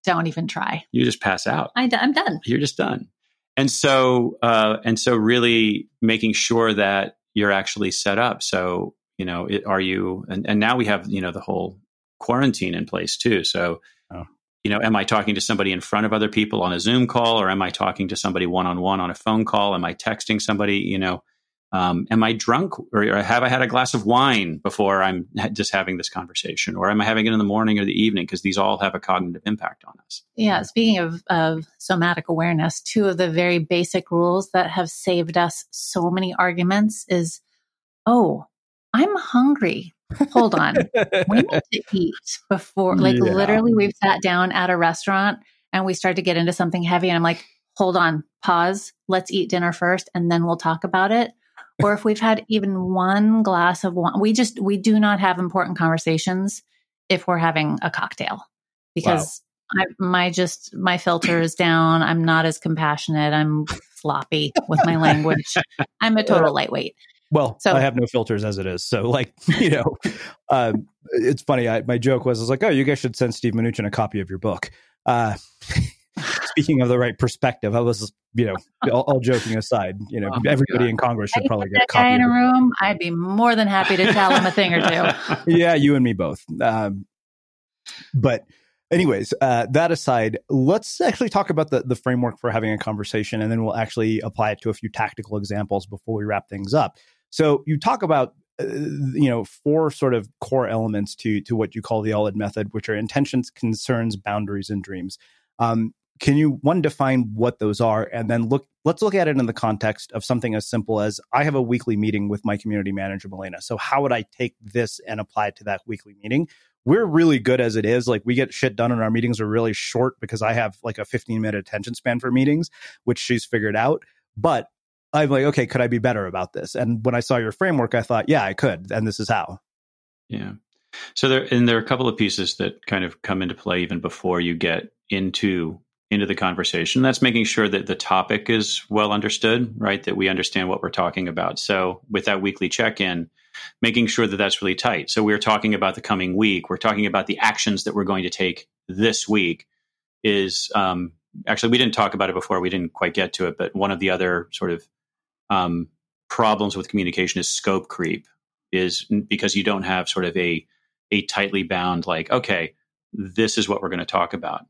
don't even try. You just pass out. I, I'm done. You're just done. And so, uh, and so really making sure that you're actually set up. So, you know, it, are you, and, and now we have, you know, the whole quarantine in place too. So, oh. you know, am I talking to somebody in front of other people on a Zoom call, or am I talking to somebody one-on-one on a phone call? Am I texting somebody, you know, um, am I drunk, or, or have I had a glass of wine before I'm just having this conversation, or am I having it in the morning or the evening? Because these all have a cognitive impact on us. Yeah. Speaking of, of somatic awareness, two of the very basic rules that have saved us so many arguments is, oh, I'm hungry. Hold on. We need to eat before, like yeah. literally we've sat down at a restaurant and we start to get into something heavy. And I'm like, hold on, pause. Let's eat dinner first and then we'll talk about it. Or if we've had even one glass of wine, we just, we do not have important conversations if we're having a cocktail because wow. I, my just, my filter is down. I'm not as compassionate. I'm floppy with my language. I'm a total lightweight. Well, so, I have no filters as it is. So like, you know, um, it's funny. I, my joke was, I was like, oh, you guys should send Steve Mnuchin a copy of your book. Uh, speaking of the right perspective, I was, you know, all, all joking aside, you know, oh everybody God. in Congress should probably get a copy. Guy in a room, I'd be more than happy to tell him a thing or two. Yeah, you and me both. Um, but anyways, uh, that aside, let's actually talk about the, the framework for having a conversation, and then we'll actually apply it to a few tactical examples before we wrap things up. So you talk about, uh, you know, four sort of core elements to to what you call the O L I D method, which are intentions, concerns, boundaries, and dreams. Um, can you, one, define what those are, and then look, let's look at it in the context of something as simple as, I have a weekly meeting with my community manager, Milena. So how would I take this and apply it to that weekly meeting? We're really good as it is. Like, we get shit done and our meetings are really short because I have like a fifteen minute attention span for meetings, which she's figured out. But I'm like, okay, could I be better about this? And when I saw your framework, I thought, yeah, I could. And this is how. Yeah. So there, and there are a couple of pieces that kind of come into play even before you get into, into the conversation. That's making sure that the topic is well understood, right? That we understand what we're talking about. So with that weekly check-in, making sure that that's really tight. So we're talking about the coming week. We're talking about the actions that we're going to take this week is, um, actually, we didn't talk about it before. We didn't quite get to it, but one of the other sort of um, problems with communication is scope creep, is because you don't have sort of a, a tightly bound, like, okay, this is what we're going to talk about.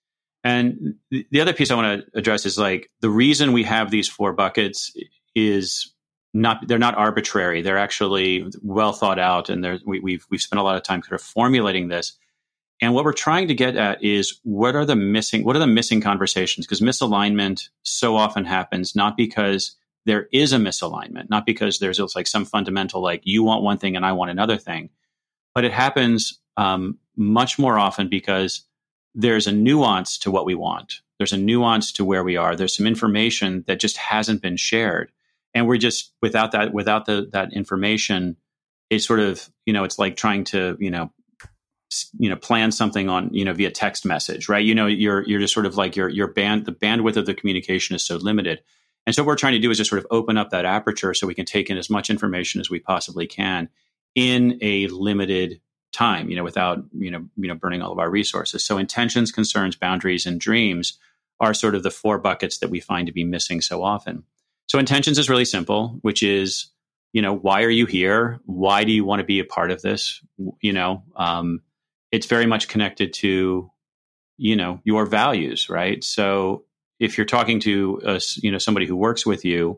And the other piece I want to address is like, the reason we have these four buckets is not, they're not arbitrary. They're actually well thought out. And they're, we, we've, we've spent a lot of time kind of formulating this. And what we're trying to get at is, what are the missing, what are the missing conversations? Because misalignment so often happens, not because there is a misalignment, not because there's like some fundamental, like, you want one thing and I want another thing, but it happens um, much more often because there's a nuance to what we want. There's a nuance to where we are. There's some information that just hasn't been shared. And we're just, without that, without the, that information, it's sort of, you know, it's like trying to, you know, you know, plan something on, you know, via text message, right? You know, you're, you're just sort of like your, your band, the bandwidth of the communication is so limited. And so what we're trying to do is just sort of open up that aperture so we can take in as much information as we possibly can in a limited time, you know, without, you know, you know, burning all of our resources. So intentions, concerns, boundaries, and dreams are sort of the four buckets that we find to be missing so often. So intentions is really simple, which is, you know, why are you here? Why do you want to be a part of this? You know, um, it's very much connected to, you know, your values, right? So if you're talking to a, you know, somebody who works with you,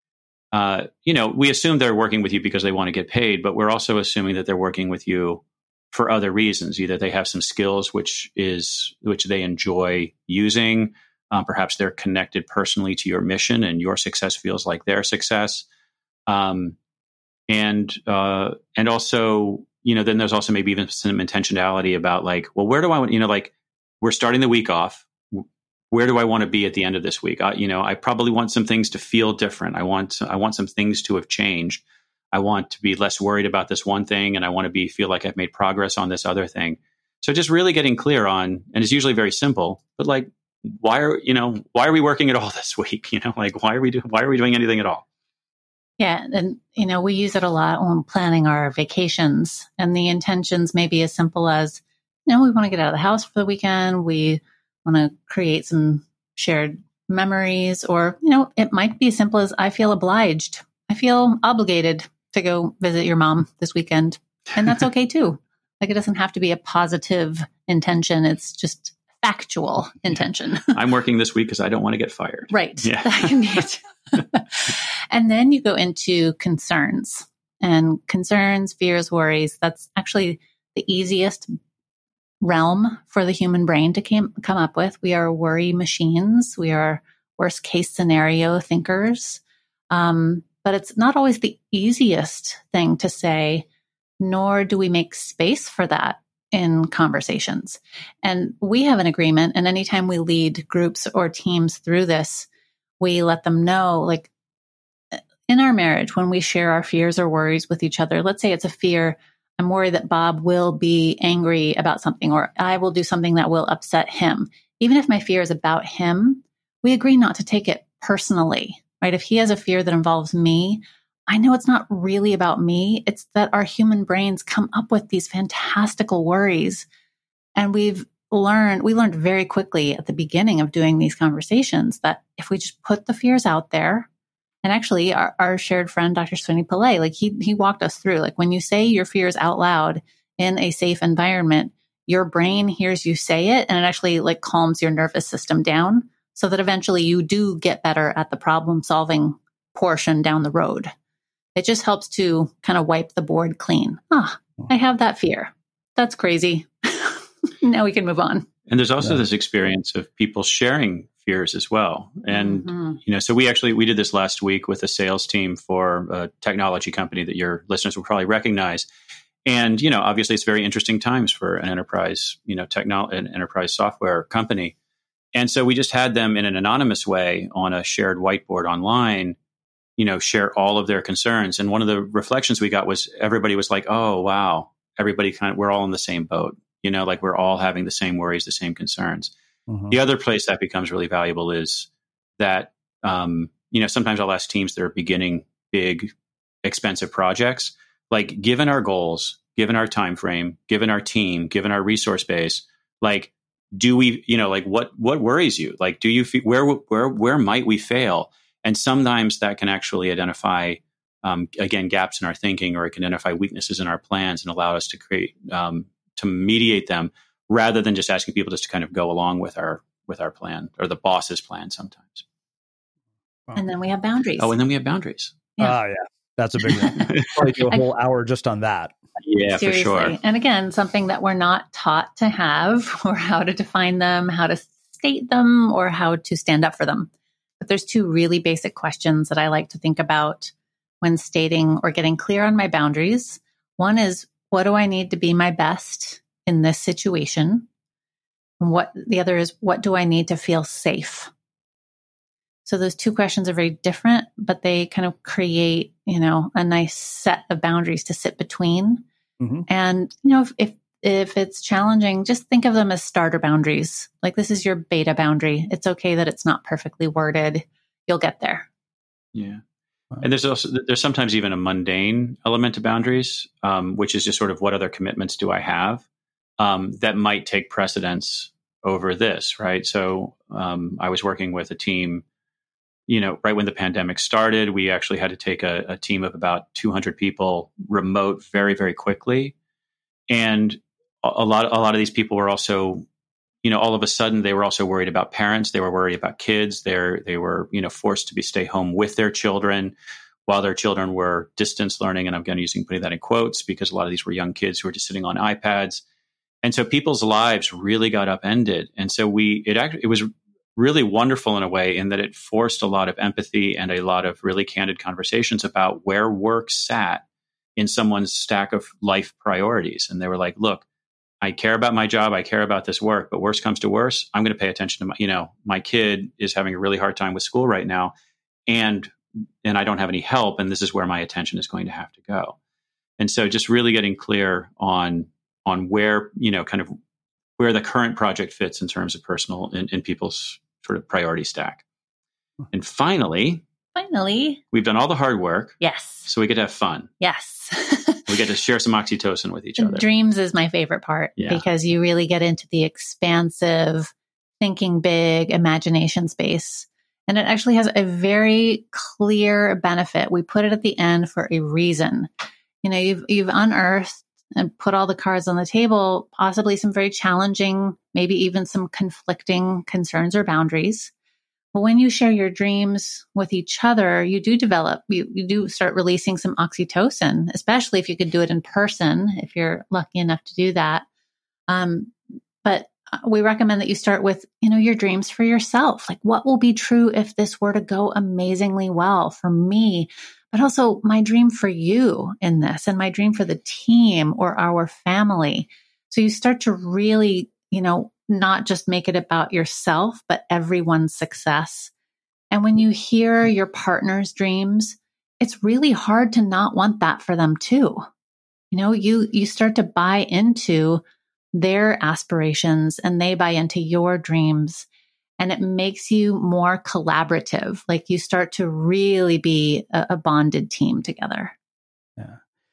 uh, you know, we assume they're working with you because they want to get paid, but we're also assuming that they're working with you for other reasons. Either they have some skills which is which they enjoy using, um, perhaps they're connected personally to your mission, and your success feels like their success, um, and uh, and also, you know, then there's also maybe even some intentionality about like, well, where do I want, you know, like, we're starting the week off. Where do I want to be at the end of this week? I, you know, I probably want some things to feel different. I want, I want some things to have changed. I want to be less worried about this one thing, and I want to be, feel like I've made progress on this other thing. So just really getting clear on, and it's usually very simple, but like, why are, you know, why are we working at all this week? You know, like, why are we doing, why are we doing anything at all? Yeah. And, you know, we use it a lot when planning our vacations, and the intentions may be as simple as, you know, we want to get out of the house for the weekend. We want to create some shared memories, or, you know, it might be as simple as I feel obliged. I feel obligated to go visit your mom this weekend. And that's okay too. Like, it doesn't have to be a positive intention. It's just factual intention. I'm working this week because I don't want to get fired. Right. Yeah. That can be it. And then you go into concerns and concerns, fears, worries. That's actually the easiest realm for the human brain to came, come up with. We are worry machines. We are worst case scenario thinkers. Um, but it's not always the easiest thing to say, nor do we make space for that in conversations. And we have an agreement. And anytime we lead groups or teams through this, we let them know, like, in our marriage, when we share our fears or worries with each other, let's say it's a fear, I'm worried that Bob will be angry about something, or I will do something that will upset him. Even if my fear is about him, we agree not to take it personally, right? If he has a fear that involves me, I know it's not really about me. It's that our human brains come up with these fantastical worries. And we've learned, we learned very quickly at the beginning of doing these conversations that if we just put the fears out there, and actually our, our shared friend, Doctor Sweeney Pillay, like he, he walked us through, like, when you say your fears out loud in a safe environment, your brain hears you say it, and it actually like calms your nervous system down so that eventually you do get better at the problem solving portion down the road. It just helps to kind of wipe the board clean. Ah, oh, I have that fear. That's crazy. Now we can move on. And there's also Yeah. this experience of people sharing fears as well. And, Mm-hmm. you know, so we actually, we did this last week with a sales team for a technology company that your listeners will probably recognize. And, you know, obviously it's very interesting times for an enterprise, you know, techno- an enterprise software company. And so we just had them in an anonymous way on a shared whiteboard online, you know, share all of their concerns. And one of the reflections we got was everybody was like, oh, wow, everybody kind of, we're all in the same boat, you know, like we're all having the same worries, the same concerns. Mm-hmm. The other place that becomes really valuable is that, um, you know, sometimes I'll ask teams that are beginning big, expensive projects, like, given our goals, given our time frame, given our team, given our resource base, like, do we, you know, like what, what worries you? Like, do you feel, where, where, where might we fail? And sometimes that can actually identify, um, again, gaps in our thinking, or it can identify weaknesses in our plans and allow us to create, um, to mediate them, rather than just asking people just to kind of go along with our, with our plan, or the boss's plan sometimes. And then we have boundaries. Oh, and then we have boundaries. Yeah. Oh, yeah. That's a big one. Probably do a whole hour just on that. Yeah, Seriously. for sure. And again, something that we're not taught to have, or how to define them, how to state them, or how to stand up for them. But there's two really basic questions that I like to think about when stating or getting clear on my boundaries. One is, what do I need to be my best in this situation? And what the other is, what do I need to feel safe? So those two questions are very different, but they kind of create, you know, a nice set of boundaries to sit between. Mm-hmm. And, you know, if, if if it's challenging, just think of them as starter boundaries. Like, this is your beta boundary. It's okay that it's not perfectly worded. You'll get there. Yeah. And there's also, there's sometimes even a mundane element to boundaries, um, which is just sort of, what other commitments do I have um, that might take precedence over this, right? So um, I was working with a team, you know, right when the pandemic started. We actually had to take a, a team of about two hundred people remote very, very quickly. And a, a lot, a lot of these people were also, you know, all of a sudden they were also worried about parents. They were worried about kids. They're, they were, you know, forced to be stay home with their children while their children were distance learning. And I'm again using putting that in quotes, because a lot of these were young kids who were just sitting on iPads. And so people's lives really got upended. And so we, it actually, it was really wonderful in a way, in that it forced a lot of empathy and a lot of really candid conversations about where work sat in someone's stack of life priorities. And they were like, look, I care about my job. I care about this work, but worst comes to worst, I'm going to pay attention to my, you know, my kid is having a really hard time with school right now. And, and I don't have any help. And this is where my attention is going to have to go. And so just really getting clear on, on where, you know, kind of where the current project fits in terms of personal in, in people's sort of priority stack. And finally, finally, we've done all the hard work. Yes. So we get to have fun. Yes. We get to share some oxytocin with each other. Dreams is my favorite part, yeah. because you really get into the expansive, thinking big, imagination space. And it actually has a very clear benefit. We put it at the end for a reason. You know, you've, you've unearthed and put all the cards on the table, possibly some very challenging, maybe even some conflicting concerns or boundaries. But when you share your dreams with each other, you do develop, you, you do start releasing some oxytocin, especially if you could do it in person, if you're lucky enough to do that. Um, but we recommend that you start with, you know, your dreams for yourself. Like, what will be true if this were to go amazingly well for me, but also my dream for you in this and my dream for the team or our family. So you start to really, you know, not just make it about yourself, but everyone's success. And when you hear your partner's dreams, it's really hard to not want that for them too. You know, you, you start to buy into their aspirations and they buy into your dreams, and it makes you more collaborative. Like you start to really be a, a bonded team together. Yeah.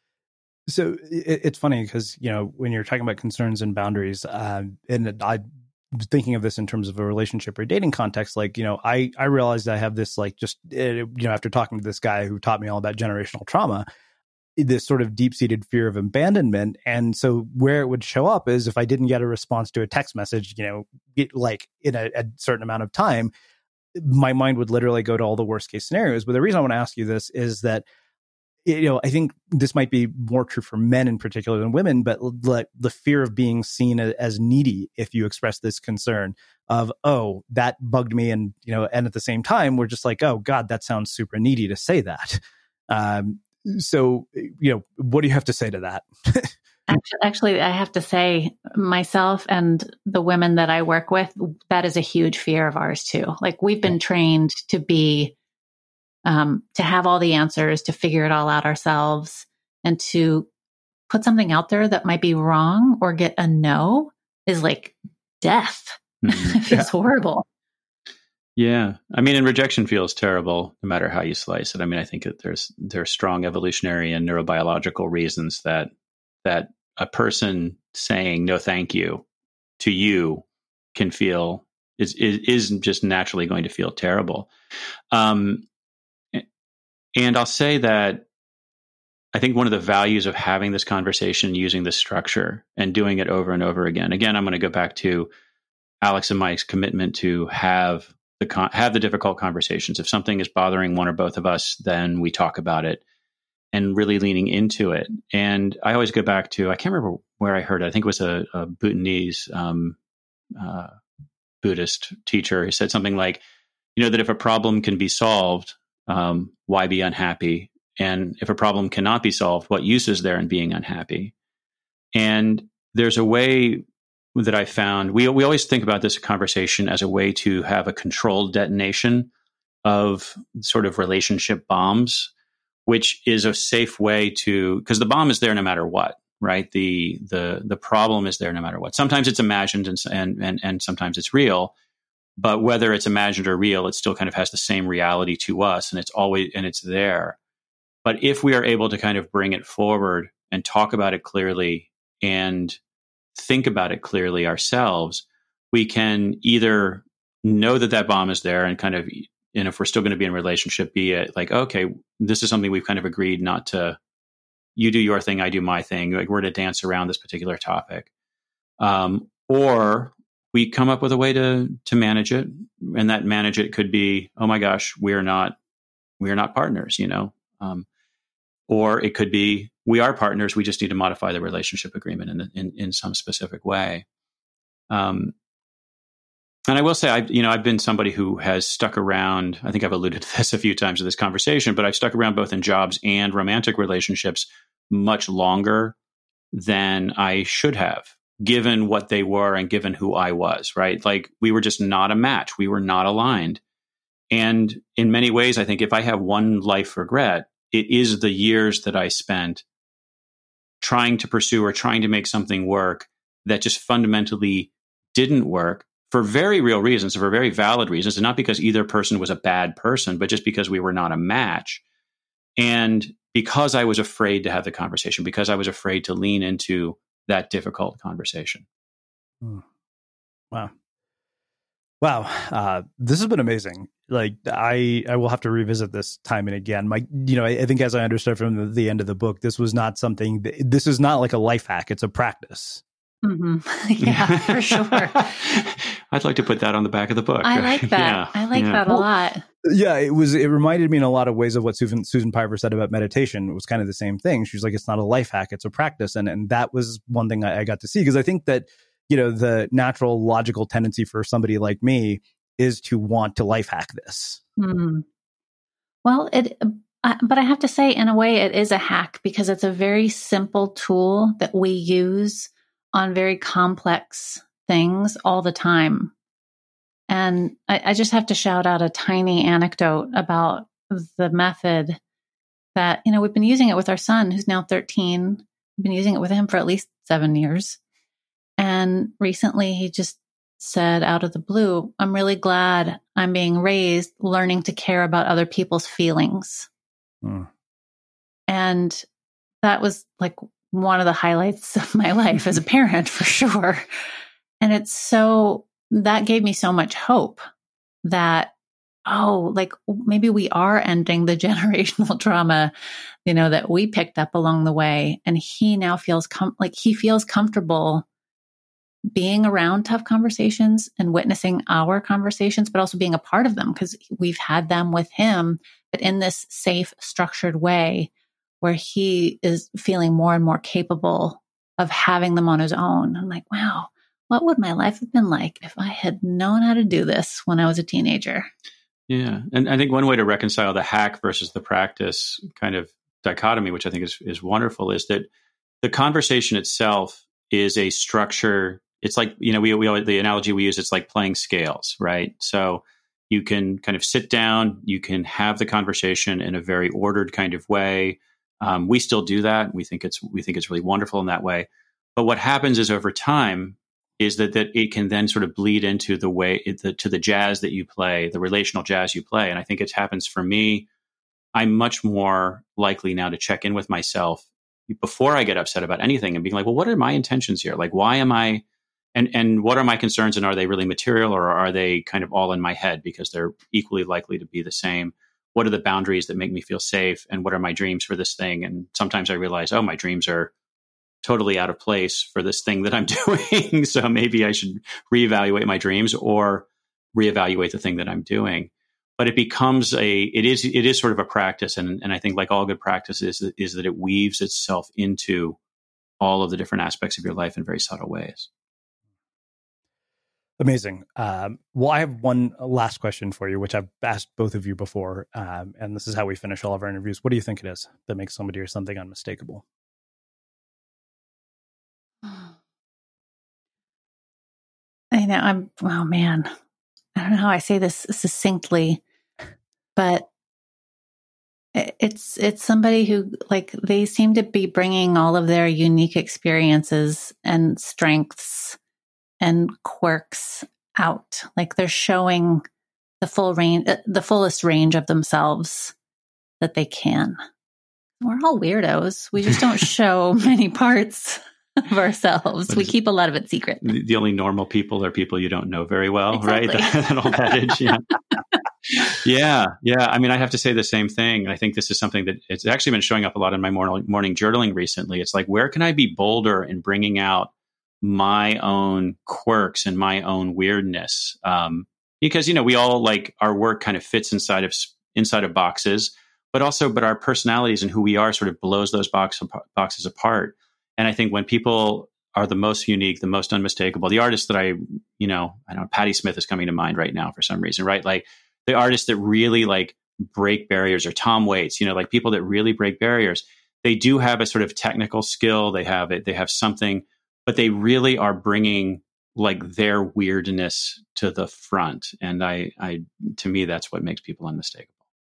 So it, it's funny because, you know, when you're talking about concerns and boundaries, uh, and I was thinking of this in terms of a relationship or dating context, like, you know, I, I realized I have this, like, just, you know, after talking to this guy who taught me all about generational trauma, this sort of deep-seated fear of abandonment. And so where it would show up is if I didn't get a response to a text message, you know, it, like in a, a certain amount of time, my mind would literally go to all the worst case scenarios. But the reason I want to ask you this is that, you know, I think this might be more true for men in particular than women, but like the fear of being seen as needy if you express this concern of, oh, that bugged me. And, you know, and at the same time, we're just like, oh God, that sounds super needy to say that. Um, So, you know, what do you have to say to that? actually, actually, I have to say myself and the women that I work with, that is a huge fear of ours too. Like we've been trained to be, um, to have all the answers, to figure it all out ourselves, and to put something out there that might be wrong or get a no is like death. Mm-hmm. It feels yeah. horrible. Yeah. I mean, and rejection feels terrible no matter how you slice it. I mean, I think that there's there's strong evolutionary and neurobiological reasons that that a person saying no thank you to you can feel is is, is just naturally going to feel terrible. Um, and I'll say that I think one of the values of having this conversation, using this structure and doing it over and over again. Again, I'm going to go back to Alex and Mike's commitment to have The con- have the difficult conversations. If something is bothering one or both of us, then we talk about it and really leaning into it. And I always go back to, I can't remember where I heard it. I think it was a, a Bhutanese um, uh, Buddhist teacher who said something like, you know, that if a problem can be solved, um, why be unhappy? And if a problem cannot be solved, what use is there in being unhappy? And there's a way that I found, we we always think about this conversation as a way to have a controlled detonation of sort of relationship bombs, which is a safe way to, because the bomb is there no matter what, right? The the the problem is there no matter what. Sometimes it's imagined and and and, and sometimes it's real, but whether it's imagined or real, it still kind of has the same reality to us, and it's always and it's there. But if we are able to kind of bring it forward and talk about it clearly and think about it clearly ourselves, we can either know that that bomb is there and kind of, and if we're still going to be in a relationship, be it like, okay, this is something we've kind of agreed not to, you do your thing, I do my thing. Like we're to dance around this particular topic. Um, or we come up with a way to, to manage it. And that manage it could be, oh my gosh, we're not, we're not partners, you know? Um, or it could be, we are partners. We just need to modify the relationship agreement in in, in some specific way. Um, and I will say, I you know, I've been somebody who has stuck around. I think I've alluded to this a few times in this conversation, but I've stuck around both in jobs and romantic relationships much longer than I should have, given what they were and given who I was. Right, like we were just not a match. We were not aligned. And in many ways, I think if I have one life regret, it is the years that I spent trying to pursue or trying to make something work that just fundamentally didn't work for very real reasons, for very valid reasons, and not because either person was a bad person, but just because we were not a match. And because I was afraid to have the conversation, because I was afraid to lean into that difficult conversation. Hmm. Wow. Wow. Uh, this has been amazing. Like I, I will have to revisit this time and again. My, you know, I, I think as I understood from the, the end of the book, this was not something, that, this is not like a life hack. It's a practice. Mm-hmm. Yeah, for sure. I'd like to put that on the back of the book. I like that. Yeah, I like yeah. that a lot. Yeah, it was. It reminded me in a lot of ways of what Susan, Susan Piver said about meditation. It was kind of the same thing. She was like, "It's not a life hack; it's a practice." And and that was one thing I, I got to see, because I think that, you know, the natural logical tendency for somebody like me is to want to life hack this. Mm. Well, it. Uh, but I have to say, in a way, it is a hack, because it's a very simple tool that we use on very complex things all the time. And I, I just have to shout out a tiny anecdote about the method that, you know, we've been using it with our son, who's now thirteen. We've been using it with him for at least seven years. And recently he just said out of the blue, "I'm really glad I'm being raised learning to care about other people's feelings." Mm. And that was like one of the highlights of my life as a parent, for sure. And it's so, that gave me so much hope that, oh, like maybe we are ending the generational trauma, you know, that we picked up along the way. And he now feels com- like he feels comfortable being around tough conversations and witnessing our conversations, but also being a part of them, because we've had them with him, but in this safe, structured way where he is feeling more and more capable of having them on his own. I'm like, wow, what would my life have been like if I had known how to do this when I was a teenager? Yeah. And I think one way to reconcile the hack versus the practice kind of dichotomy, which I think is, is wonderful, is that the conversation itself is a structure. It's like, you know, we, we the analogy we use, it's like playing scales, right? So you can kind of sit down, you can have the conversation in a very ordered kind of way. Um, we still do that. We think it's we think it's really wonderful in that way. But what happens is over time is that that it can then sort of bleed into the way it, the, to the jazz that you play, the relational jazz you play. And I think it happens for me. I'm much more likely now to check in with myself before I get upset about anything and being like, well, what are my intentions here? Like, why am I, and, and what are my concerns, and are they really material, or are they kind of all in my head, because they're equally likely to be the same? What are the boundaries that make me feel safe? And what are my dreams for this thing? And sometimes I realize, oh, my dreams are totally out of place for this thing that I'm doing. So maybe I should reevaluate my dreams or reevaluate the thing that I'm doing. But it becomes a, it is, it is sort of a practice. And, and I think, like all good practices, is, is that it weaves itself into all of the different aspects of your life in very subtle ways. Amazing. Um, well, I have one last question for you, which I've asked both of you before. Um, and this is how we finish all of our interviews. What do you think it is that makes somebody or something unmistakable? I know I'm, oh man, I don't know how I say this succinctly, but it's, it's somebody who, like, they seem to be bringing all of their unique experiences and strengths and quirks out. Like, they're showing the full range, the fullest range of themselves that they can. We're all weirdos. We just don't show many parts of ourselves. We keep a lot of it secret. The only normal people are people you don't know very well, exactly. Right? That, that old adage. Yeah. yeah. Yeah. I mean, I have to say the same thing. I think this is something that it's actually been showing up a lot in my morning, morning journaling recently. It's like, where can I be bolder in bringing out my own quirks and my own weirdness? Um, because, you know, we all, like, our work kind of fits inside of, inside of boxes, but also, but our personalities and who we are sort of blows those box, boxes apart. And I think when people are the most unique, the most unmistakable, the artists that I, you know, I don't know, Patti Smith is coming to mind right now for some reason, right? Like, the artists that really, like, break barriers, or Tom Waits, you know, like people that really break barriers, they do have a sort of technical skill. They have it, they have something, but they really are bringing, like, their weirdness to the front. And I, I, to me, that's what makes people unmistakable.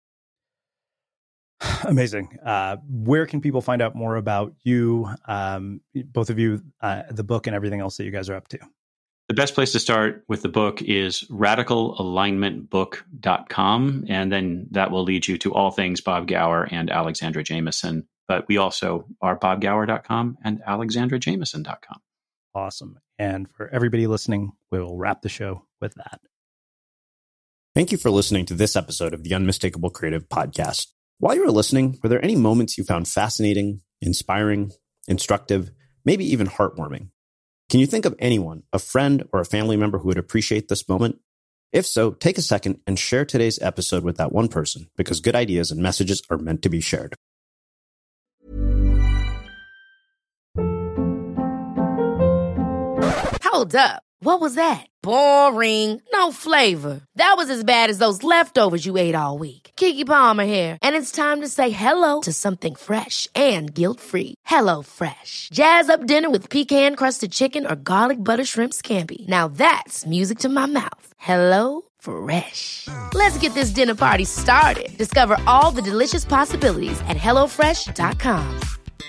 Amazing. Uh, where can people find out more about you, um, both of you, uh, the book, and everything else that you guys are up to? The best place to start with the book is radical alignment book dot com. And then that will lead you to all things Bob Gower and Alexandra Jamieson. But we also are bob gower dot com and alexandra jamieson dot com. Awesome. And for everybody listening, we'll wrap the show with that. Thank you for listening to this episode of the Unmistakable Creative Podcast. While you were listening, were there any moments you found fascinating, inspiring, instructive, maybe even heartwarming? Can you think of anyone, a friend or a family member who would appreciate this moment? If so, take a second and share today's episode with that one person, because good ideas and messages are meant to be shared. Hold up. What was that? Boring. No flavor. That was as bad as those leftovers you ate all week. Keke Palmer here, and it's time to say hello to something fresh and guilt-free. Hello Fresh. Jazz up dinner with pecan-crusted chicken or garlic butter shrimp scampi. Now that's music to my mouth. Hello Fresh. Let's get this dinner party started. Discover all the delicious possibilities at hello fresh dot com.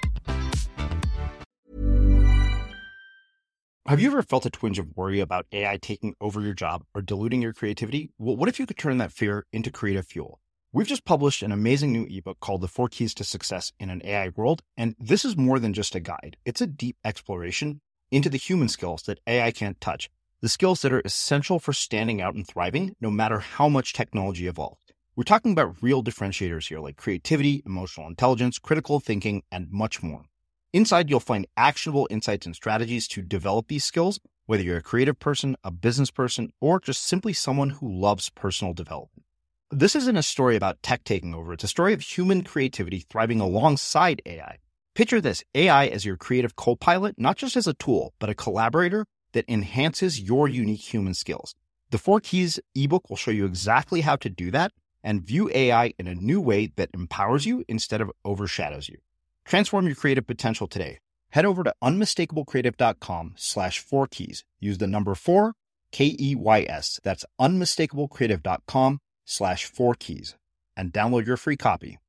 Have you ever felt a twinge of worry about A I taking over your job or diluting your creativity? Well, what if you could turn that fear into creative fuel? We've just published an amazing new ebook called The Four Keys to Success in an A I World, and this is more than just a guide. It's a deep exploration into the human skills that A I can't touch, the skills that are essential for standing out and thriving, no matter how much technology evolves. We're talking about real differentiators here, like creativity, emotional intelligence, critical thinking, and much more. Inside, you'll find actionable insights and strategies to develop these skills, whether you're a creative person, a business person, or just simply someone who loves personal development. This isn't a story about tech taking over. It's a story of human creativity thriving alongside A I. Picture this, A I as your creative co-pilot, not just as a tool, but a collaborator that enhances your unique human skills. The Four Keys ebook will show you exactly how to do that and view A I in a new way that empowers you instead of overshadows you. Transform your creative potential today. Head over to unmistakablecreative.com slash four keys. Use the number four, K E Y S. That's unmistakablecreative.com slash four keys. And download your free copy.